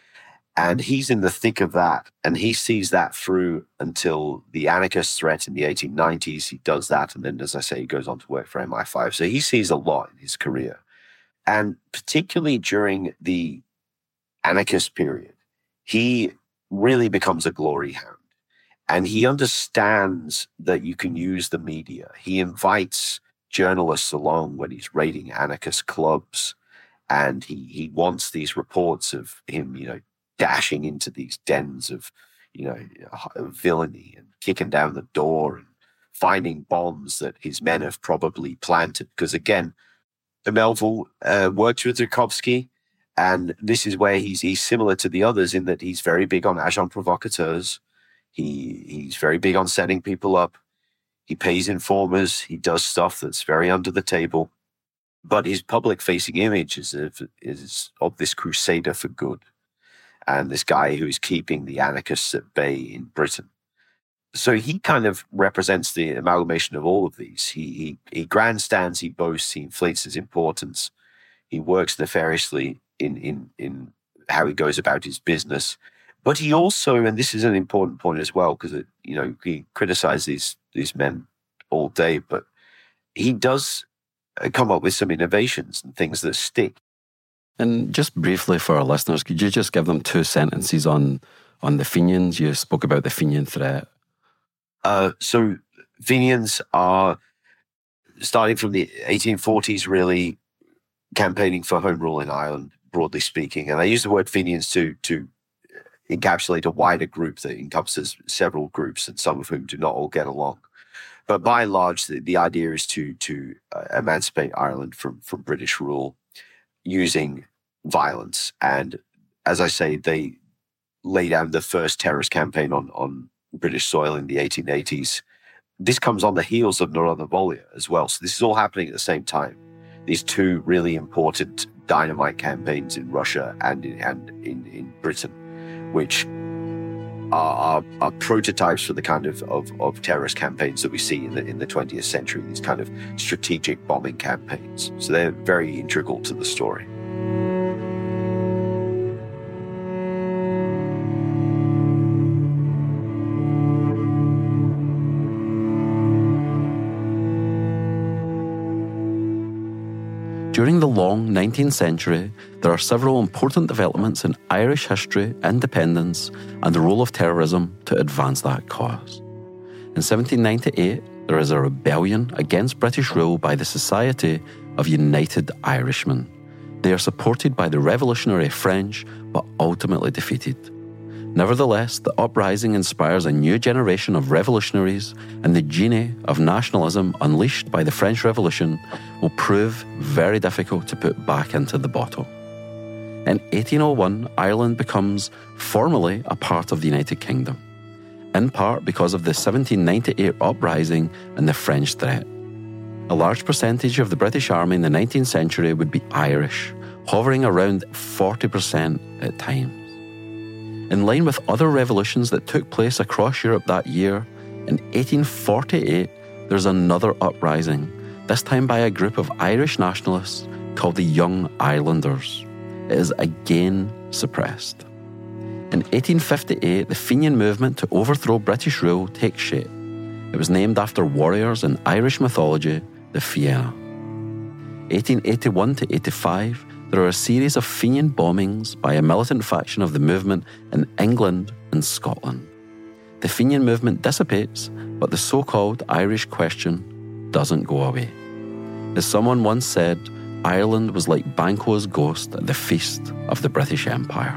And he's in the thick of that, and he sees that through until the anarchist threat in the eighteen nineties. He does that, and then, as I say, he goes on to work for M I five. So he sees a lot in his career. And particularly during the anarchist period, he really becomes a glory hound. And he understands that you can use the media. He invites journalists along when he's raiding anarchist clubs, and he, he wants these reports of him, you know, dashing into these dens of, you know, villainy and kicking down the door and finding bombs that his men have probably planted. Because again, Melville uh, worked with Rakovsky, and this is where he's he's similar to the others in that he's very big on agents provocateurs. He he's very big on setting people up. He pays informers. He does stuff that's very under the table. But his public-facing image is of, is of this crusader for good, and this guy who is keeping the anarchists at bay in Britain. So he kind of represents the amalgamation of all of these. He, he he grandstands, he boasts, he inflates his importance. He works nefariously in, in, in how he goes about his business. But he also, and this is an important point as well, because, you know, he criticizes these, these men all day, but he does come up with some innovations and things that stick. And just briefly for our listeners, could you just give them two sentences on, on the Fenians? You spoke about the Fenian threat. Uh, so Fenians are, starting from the eighteen forties, really campaigning for home rule in Ireland, broadly speaking. And I use the word Fenians to, to encapsulate a wider group that encompasses several groups, and some of whom do not all get along. But by and large, the, the idea is to, to uh, emancipate Ireland from, from British rule using violence. And as I say, they lay down the first terrorist campaign on, on British soil in the eighteen eighties. This comes on the heels of Narodna Volia as well. So this is all happening at the same time. These two really important dynamite campaigns in Russia and in, and in, in Britain, which are, are, are prototypes for the kind of, of, of terrorist campaigns that we see in the, in the twentieth century, these kind of strategic bombing campaigns. So they're very integral to the story. During the long nineteenth century, there are several important developments in Irish history, independence, and the role of terrorism to advance that cause. In seventeen ninety-eight, there is a rebellion against British rule by the Society of United Irishmen. They are supported by the revolutionary French, but ultimately defeated. Nevertheless, the uprising inspires a new generation of revolutionaries, and the genie of nationalism unleashed by the French Revolution will prove very difficult to put back into the bottle. In eighteen oh one, Ireland becomes formally a part of the United Kingdom, in part because of the seventeen ninety-eight uprising and the French threat. A large percentage of the British Army in the nineteenth century would be Irish, hovering around forty percent at times. In line with other revolutions that took place across Europe that year, in eighteen forty-eight, there's another uprising, this time by a group of Irish nationalists called the Young Irelanders. It is again suppressed. In eighteen fifty-eight, the Fenian movement to overthrow British rule takes shape. It was named after warriors in Irish mythology, the Fianna. eighteen eighty-one to eighty-five, there are a series of Fenian bombings by a militant faction of the movement in England and Scotland. The Fenian movement dissipates, but the so-called Irish question doesn't go away. As someone once said, Ireland was like Banquo's ghost at the feast of the British Empire.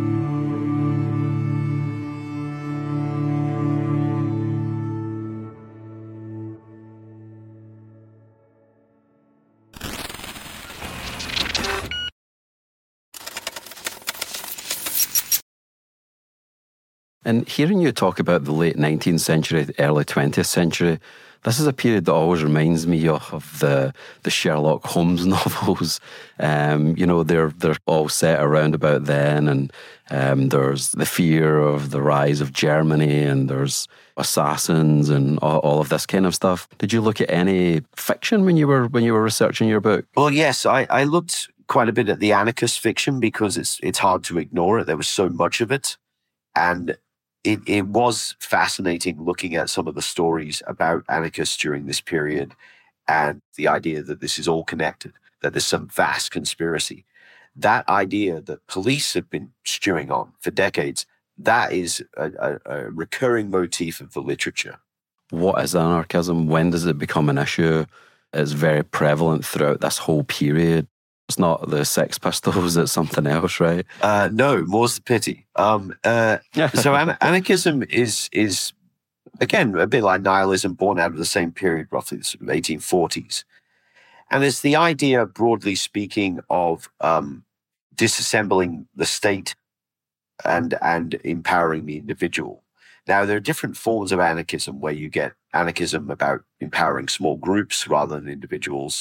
And hearing you talk about the late nineteenth century, the early twentieth century, this is a period that always reminds me of, of the the Sherlock Holmes novels. Um, you know, they're they're all set around about then, and um, there's the fear of the rise of Germany, and there's assassins and all, all of this kind of stuff. Did you look at any fiction when you were when you were researching your book? Well, yes, I, I looked quite a bit at the anarchist fiction because it's it's hard to ignore it. There was so much of it, and It, it was fascinating looking at some of the stories about anarchists during this period and the idea that this is all connected, that there's some vast conspiracy. That idea that police have been stewing on for decades, that is a, a, a recurring motif of the literature. What is anarchism? When does it become an issue? It's very prevalent throughout this whole period. It's not the Sex Pistols, it's something else, right? Uh, no, more's the pity. Um, uh, so an- anarchism is, is, again, a bit like nihilism, born out of the same period, roughly the sort of eighteen forties. And it's the idea, broadly speaking, of um, disassembling the state and, and empowering the individual. Now, there are different forms of anarchism where you get anarchism about empowering small groups rather than individuals,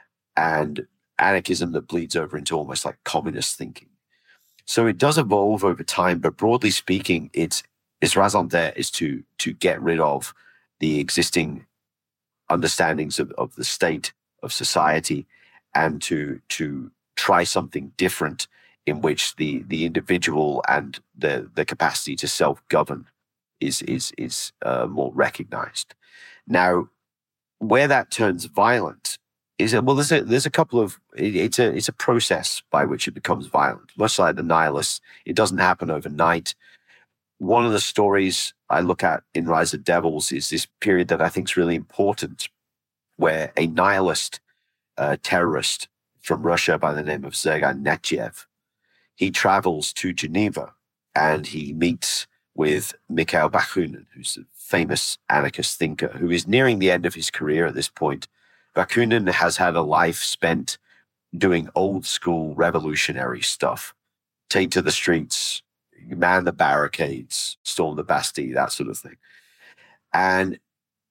and anarchism that bleeds over into almost like communist thinking. So it does evolve over time, but broadly speaking, its its raison d'etre is to to get rid of the existing understandings of, of the state, of society, and to to try something different in which the the individual and the the capacity to self-govern is is is uh, more recognized. Now, where that turns violent is that, well, there's a, there's a couple of, it, it's a it's a process by which it becomes violent. Much like the nihilists, it doesn't happen overnight. One of the stories I look at in Rise of Devils is this period that I think is really important, where a nihilist uh, terrorist from Russia by the name of Sergei Nechayev, he travels to Geneva and he meets with Mikhail Bakunin, who's a famous anarchist thinker who is nearing the end of his career at this point. Bakunin has had a life spent doing old school revolutionary stuff. Take to the streets, man the barricades, storm the Bastille, that sort of thing. And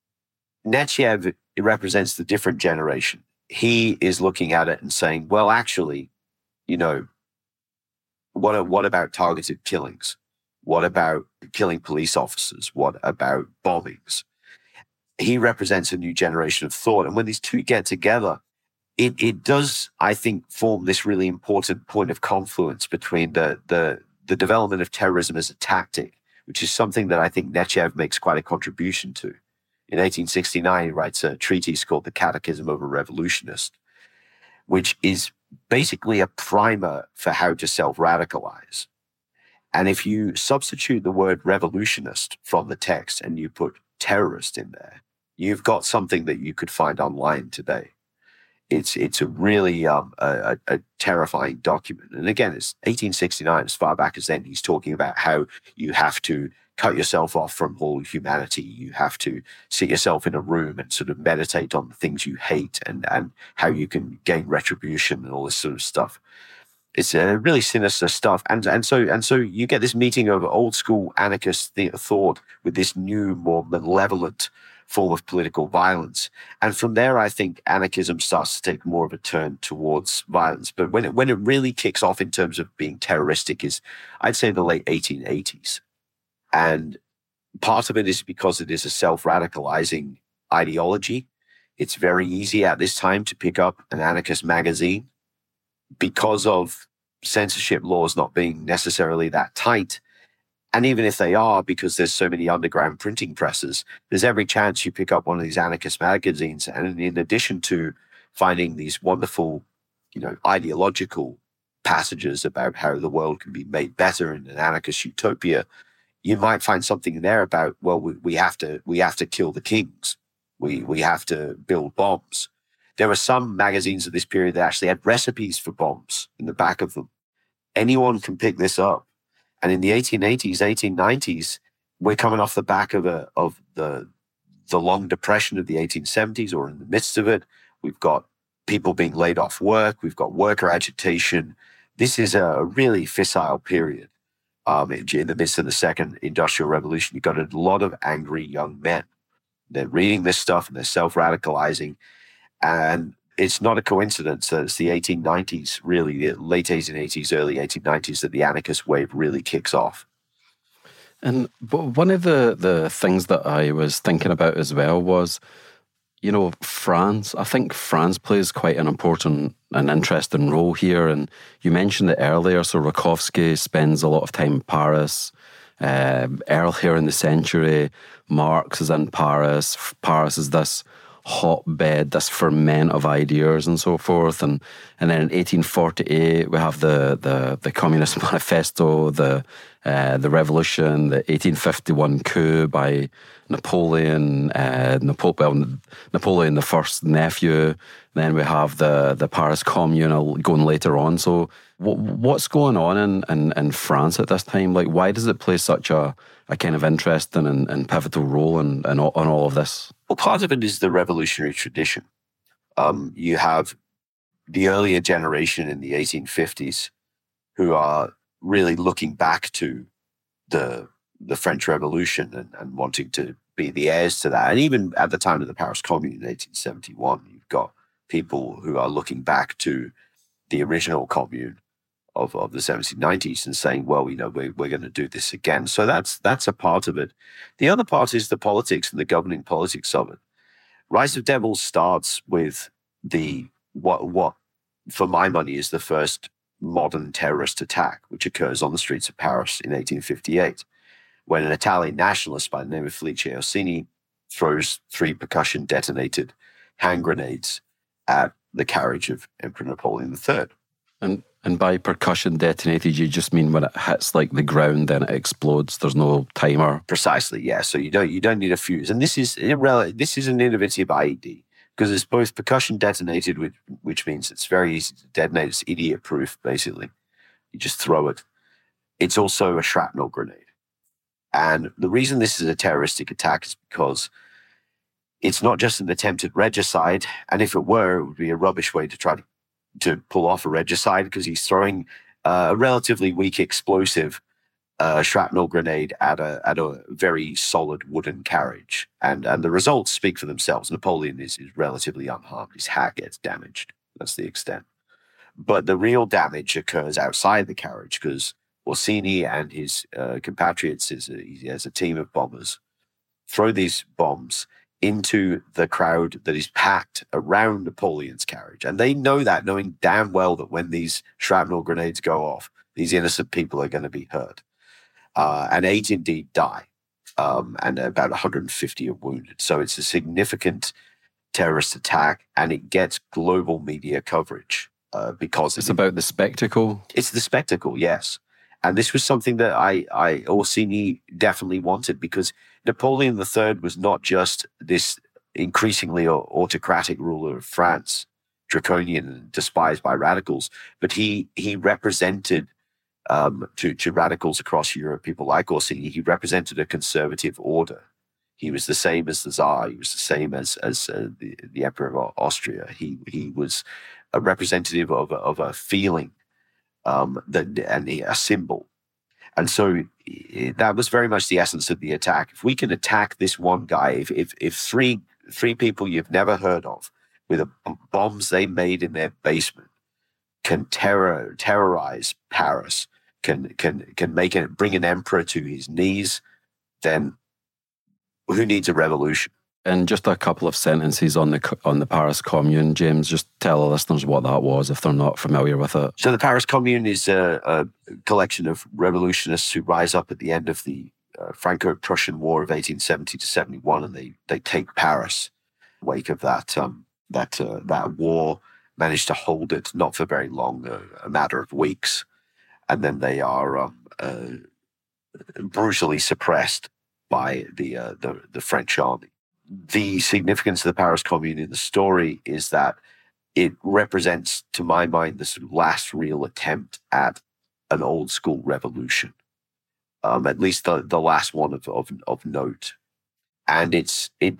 Nechayev represents the different generation. He is looking at it and saying, well, actually, you know, what, what about targeted killings? What about killing police officers? What about bombings? He represents a new generation of thought. And when these two get together, it, it does, I think, form this really important point of confluence between the, the, the development of terrorism as a tactic, which is something that I think Nechayev makes quite a contribution to. In eighteen sixty-nine, he writes a treatise called The Catechism of a Revolutionist, which is basically a primer for how to self-radicalize. And if you substitute the word revolutionist from the text and you put terrorist in there, you've got something that you could find online today. It's it's a really um, a, a terrifying document. And again, it's eighteen sixty-nine, as far back as then. He's talking about how you have to cut yourself off from all humanity. You have to sit yourself in a room and sort of meditate on the things you hate and, and how you can gain retribution and all this sort of stuff. It's uh, really sinister stuff. And and so and so you get this meeting of old school anarchist thought with this new, more malevolent form of political violence. And from there, I think anarchism starts to take more of a turn towards violence. But when it, when it really kicks off in terms of being terroristic is, I'd say, the late eighteen eighties. And part of it is because it is a self-radicalizing ideology. It's very easy at this time to pick up an anarchist magazine because of censorship laws not being necessarily that tight. And even if they are, because there's so many underground printing presses, there's every chance you pick up one of these anarchist magazines. And in addition to finding these wonderful you know, ideological passages about how the world can be made better in an anarchist utopia, you might find something there about, well, we, we have to we have to kill the kings. We we have to build bombs. There were some magazines of this period that actually had recipes for bombs in the back of them. Anyone can pick this up. And in the eighteen eighties, eighteen nineties, we're coming off the back of a of the the long depression of the eighteen seventies, or in the midst of it. We've got people being laid off work. We've got worker agitation. This is a really fissile period. Um, in, in the midst of the second industrial revolution, you've got a lot of angry young men. They're reading this stuff and they're self-radicalizing. And it's not a coincidence that it's the eighteen nineties, really, the late eighteen eighties, early eighteen nineties, that the anarchist wave really kicks off. And one of the, the things that I was thinking about as well was, you know, France. I think France plays quite an important and interesting role here. And you mentioned it earlier. So Rakovsky spends a lot of time in Paris. Uh, earlier in the century, Marx is in Paris. Paris is this hotbed, this ferment of ideas and so forth. And and then in eighteen forty-eight, we have the the, the Communist Manifesto, the uh, the revolution, the eighteen fifty-one coup by Napoleon, uh, Napoleon, Napoleon the First nephew. Then we have the the Paris Commune going later on. So what, what's going on in, in, in France at this time? Like, why does it play such a, a kind of interesting and, and pivotal role in, in, all, in all of this? Well, part of it is the revolutionary tradition. Um, you have the earlier generation in the eighteen fifties who are really looking back to the the French Revolution and, and wanting to be the heirs to that. And even at the time of the Paris Commune in eighteen seventy-one, you've got people who are looking back to the original commune of, of the seventeen nineties and saying, well, you know, we're, we're going to do this again. So that's that's a part of it. The other part is the politics and the governing politics of it. Rise of Devils starts with the what what for my money is the first modern terrorist attack, which occurs on the streets of Paris in eighteen fifty-eight, when an Italian nationalist by the name of Felice Orsini throws three percussion detonated hand grenades at the carriage of Emperor Napoleon the Third. And and by percussion detonated, you just mean when it hits like the ground, then it explodes. There's no timer. Precisely, yeah. So you don't you don't need a fuse, and this is irrelevant. This is an innovative I E D because it's both percussion detonated, which which means it's very easy to detonate. It's idiot proof, basically. You just throw it. It's also a shrapnel grenade, and the reason this is a terroristic attack is because it's not just an attempt at regicide, and if it were, it would be a rubbish way to try to to pull off a regicide because he's throwing uh, a relatively weak explosive uh, shrapnel grenade at a at a very solid wooden carriage, and and the results speak for themselves. Napoleon is, is relatively unharmed. His hat gets damaged. That's the extent. But the real damage occurs outside the carriage because Orsini and his uh, compatriots, is a, he has a team of bombers, throw these bombs into the crowd that is packed around Napoleon's carriage. And they know that, knowing damn well that when these shrapnel grenades go off, these innocent people are going to be hurt. Uh, and eight indeed die, um, and about one hundred fifty are wounded. So it's a significant terrorist attack, and it gets global media coverage uh, because it's it, about the spectacle. It's the spectacle, yes. And this was something that I, I Orsini definitely wanted because Napoleon the Third was not just this increasingly autocratic ruler of France, draconian and despised by radicals, but he he represented um, to, to radicals across Europe, people like Orsini, he represented a conservative order. He was the same as the Tsar. He was the same as as uh, the, the Emperor of Austria. He he was a representative of a, of a feeling. Um, that, and a symbol. And so that was very much the essence of the attack. If we can attack this one guy, if if, if three three people you've never heard of with a, bombs they made in their basement can terror terrorize Paris, can can can make it bring an emperor to his knees, then who needs a revolution? And just a couple of sentences on the on the Paris Commune, James. Just tell the listeners what that was if they're not familiar with it. So the Paris Commune is a, a collection of revolutionists who rise up at the end of the uh, Franco-Prussian War of eighteen seventy to seventy-one, and they they take Paris. Wake of that um, that uh, that war, manage to hold it, not for very long, a, a matter of weeks. And then they are um, uh, brutally suppressed by the, uh, the the French army. The significance of the Paris Commune in the story is that it represents, to my mind, the sort of last real attempt at an old school revolution, um, at least the, the last one of, of of note. And it's it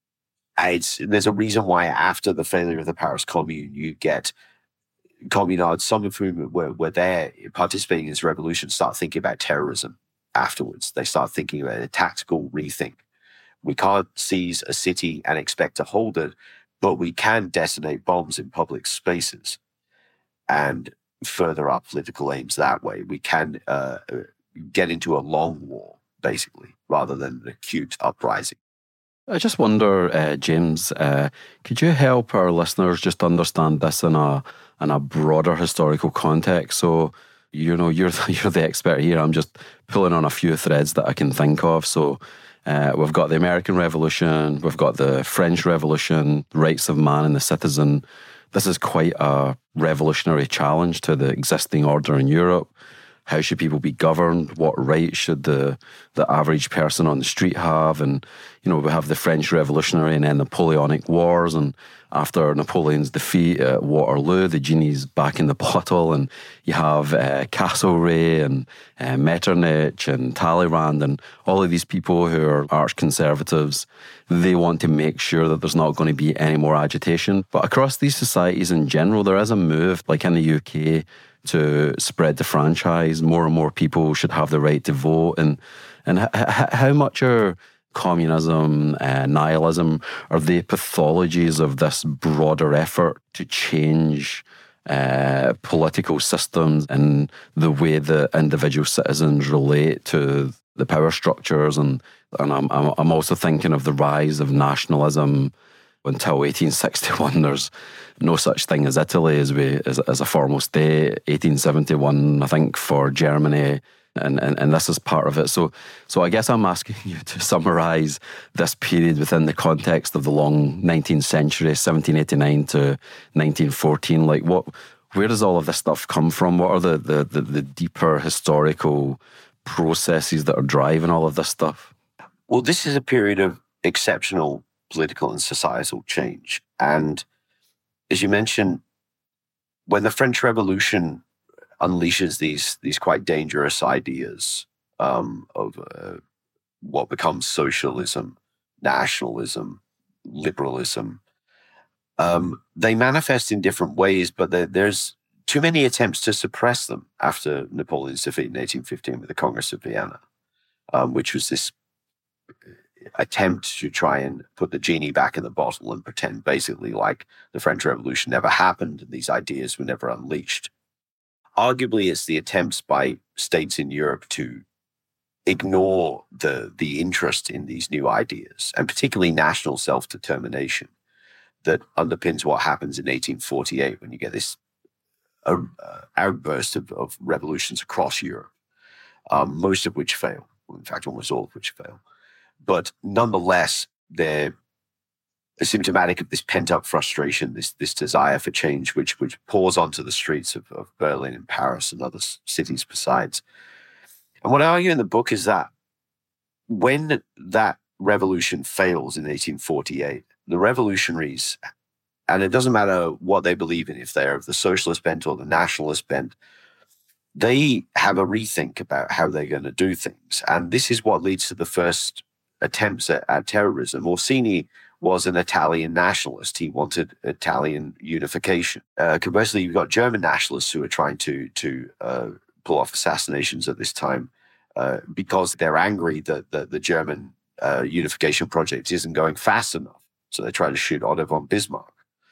it's there's a reason why after the failure of the Paris Commune, you get communards, some of whom were, were there participating in this revolution, start thinking about terrorism afterwards. They start thinking about a tactical rethink. We can't seize a city and expect to hold it, but we can detonate bombs in public spaces and further our political aims that way. We can uh, get into a long war, basically, rather than an acute uprising. I just wonder, uh, James, uh, could you help our listeners just understand this in a in a broader historical context? So, you know, you're you're the expert here. I'm just pulling on a few threads that I can think of. So, uh, we've got the American Revolution, we've got the French Revolution, rights of man and the citizen. This is quite a revolutionary challenge to the existing order in Europe. How should people be governed? What rights should the the average person on the street have? And, you know, we have the French Revolutionary and then Napoleonic Wars. And after Napoleon's defeat at Waterloo, the genie's back in the bottle. And you have uh, Castlereagh and uh, Metternich and Talleyrand and all of these people who are arch conservatives. They want to make sure that there's not going to be any more agitation. But across these societies in general, there is a move, like in the U K, to spread the franchise. More and more people should have the right to vote. And and h- h- how much are communism, uh, nihilism, are they pathologies of this broader effort to change uh, political systems and the way that individual citizens relate to the power structures? And and I'm I'm also thinking of the rise of nationalism. Until eighteen sixty-one, there's no such thing as Italy as we as, as a formal state. eighteen seventy-one, I think, for Germany, and, and and this is part of it. So so I guess I'm asking you to summarise this period within the context of the long nineteenth century, seventeen eighty-nine to nineteen fourteen. Like, what, where does all of this stuff come from? What are the the the, the deeper historical processes that are driving all of this stuff? Well, this is a period of exceptional political and societal change. And as you mentioned, when the French Revolution unleashes these these quite dangerous ideas um, of uh, what becomes socialism, nationalism, liberalism, um, they manifest in different ways, but there, there's too many attempts to suppress them after Napoleon's defeat in eighteen fifteen with the Congress of Vienna, um, which was this attempt to try and put the genie back in the bottle and pretend basically like the French Revolution never happened and these ideas were never unleashed. Arguably, it's the attempts by states in Europe to ignore the, the interest in these new ideas, and particularly national self-determination, that underpins what happens in eighteen forty-eight when you get this uh, uh, outburst of, of revolutions across Europe, um, most of which fail. In fact, almost all of which fail. But nonetheless, they're symptomatic of this pent-up frustration, this this desire for change, which which pours onto the streets of, of Berlin and Paris and other cities besides. And what I argue in the book is that when that revolution fails in eighteen forty-eight, the revolutionaries, and it doesn't matter what they believe in, if they're of the socialist bent or the nationalist bent, they have a rethink about how they're going to do things. And this is what leads to the first attempts at, at terrorism. Orsini was an Italian nationalist. He wanted Italian unification. Uh, conversely, you've got German nationalists who are trying to, to uh, pull off assassinations at this time uh, because they're angry that the, the German uh, unification project isn't going fast enough. So they try to shoot Otto von Bismarck.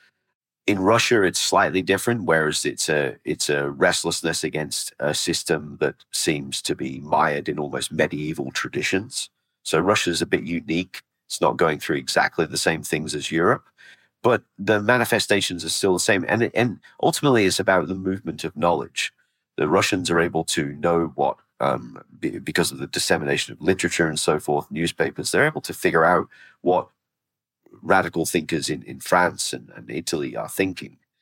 In Russia, it's slightly different, whereas it's a it's a restlessness against a system that seems to be mired in almost medieval traditions. So Russia's a bit unique. It's not going through exactly the same things as Europe, but the manifestations are still the same. And, and ultimately, it's about the movement of knowledge. The Russians are able to know what, um, because of the dissemination of literature and so forth, newspapers, they're able to figure out what radical thinkers in, in France and, and Italy are thinking.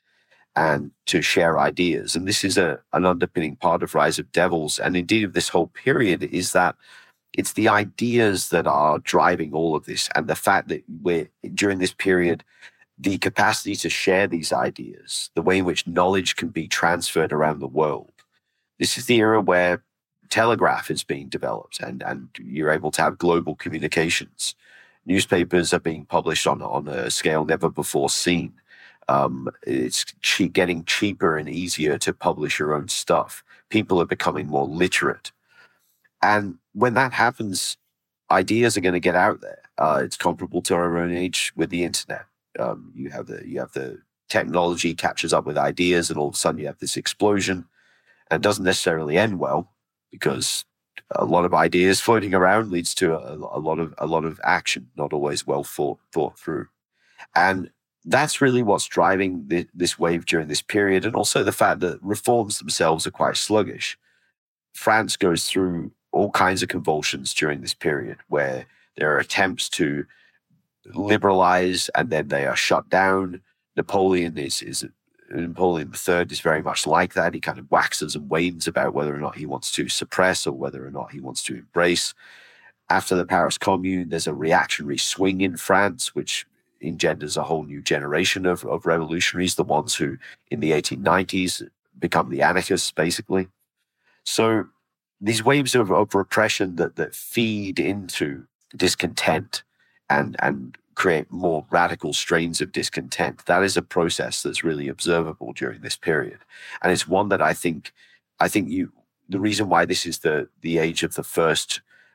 and to share ideas. And this is a, an underpinning part of Rise of Devils, and indeed of this whole period, is that it's the ideas that are driving all of this, and the fact that we're, during this period, the capacity to share these ideas, the way in which knowledge can be transferred around the world. This is the era where telegraph is being developed, and, and you're able to have global communications. Newspapers are being published on, on a scale never before seen. Um, it's che- getting cheaper and easier to publish your own stuff. People are becoming more literate. And when that happens, ideas are going to get out there. Uh, it's comparable to our own age with the internet. Um, you have the you have the technology catches up with ideas, and all of a sudden you have this explosion. And it doesn't necessarily end well, because a lot of ideas floating around leads to a, a lot of a lot of action, not always well thought thought through. And that's really what's driving the, this wave during this period, and also the fact that reforms themselves are quite sluggish. France goes through all kinds of convulsions during this period, where there are attempts to liberalize, and then they are shut down. Napoleon is is Napoleon the Third is very much like that. He kind of waxes and wanes about whether or not he wants to suppress or whether or not he wants to embrace. After the Paris Commune, there's a reactionary swing in France, which engenders a whole new generation of, of revolutionaries, the ones who in the eighteen nineties become the anarchists, basically. So these waves of, of repression that, that feed into discontent and, and create more radical strains of discontent, that is a process that's really observable during this period. And it's one that I think, I think you, the reason why this is the, the age of the first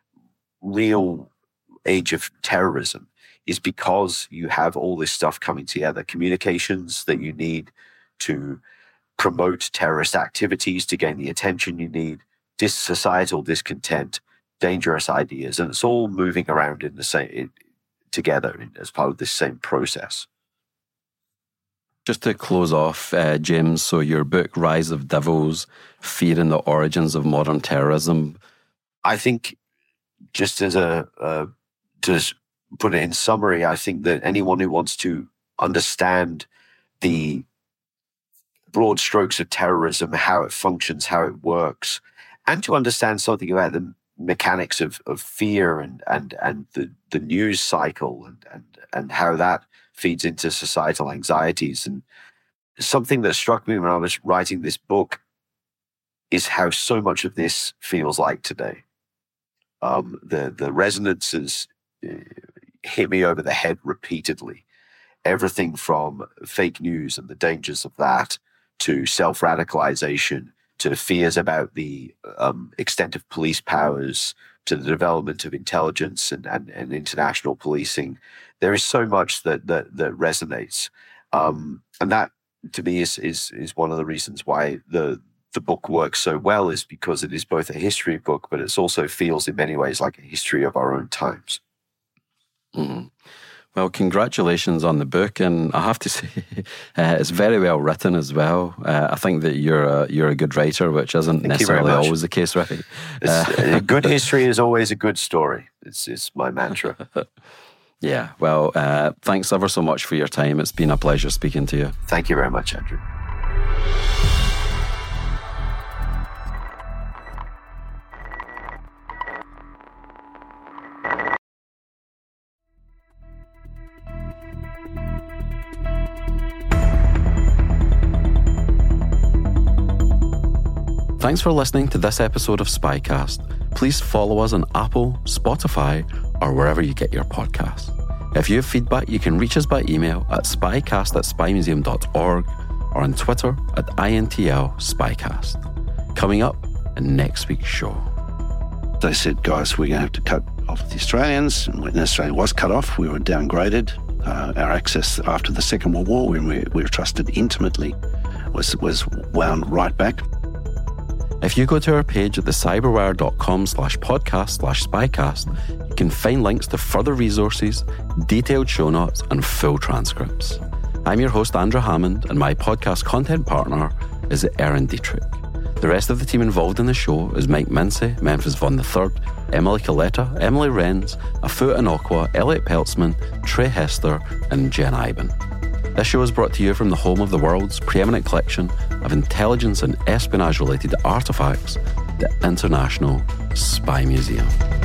real age of terrorism is because you have all this stuff coming together, communications that you need to promote terrorist activities, to gain the attention you need, dis- societal discontent, dangerous ideas, and it's all moving around in the same it, together as part of this same process. Just to close off, uh, James, so your book, Rise of Devils, Fear and the Origins of Modern Terrorism. I think, just as a, uh, to put it in summary, I think that anyone who wants to understand the broad strokes of terrorism, how it functions, how it works, and to understand something about the mechanics of, of fear and and and the, the news cycle and, and and how that feeds into societal anxieties. And something that struck me when I was writing this book is how so much of this feels like today. Um, the the resonances hit me over the head repeatedly. Everything from fake news and the dangers of that, to self-radicalization, to fears about the um, extent of police powers, to the development of intelligence and, and, and international policing. There is so much that that, that resonates. Um, and that, to me, is, is is one of the reasons why the, the book works so well, is because it is both a history book, but it also feels in many ways like a history of our own times. Mm. Well, congratulations on the book, and I have to say, uh, it's very well written as well. Uh, I think that you're a, you're a good writer, which isn't Thank necessarily always the case, right? Uh, good history is always a good story. It's it's my mantra. Yeah. Well, uh, thanks ever so much for your time. It's been a pleasure speaking to you. Thank you very much, Andrew. Thanks for listening to this episode of Spycast. Please follow us on Apple, Spotify, or wherever you get your podcasts. If you have feedback, you can reach us by email at spycast at spymuseum dot org or on Twitter at I N T L Spycast. Coming up in next week's show. They said, guys, we're going to have to cut off the Australians. And when Australia was cut off, we were downgraded. Uh, our access after the Second World War, when we, we were trusted intimately, was, was wound right back. If you go to our page at the cyberwire dot com slash podcast slash spycast, you can find links to further resources, detailed show notes, and full transcripts. I'm your host, Andrew Hammond, and my podcast content partner is Erin Dietrich. The rest of the team involved in the show is Mike Mincy, Memphis Von the Third, Emily Coletta, Emily Renz, Afu Anokwa, Elliot Peltzman, Trey Hester, and Jen Iben. This show is brought to you from the home of the world's preeminent collection of intelligence and espionage-related artefacts, the International Spy Museum.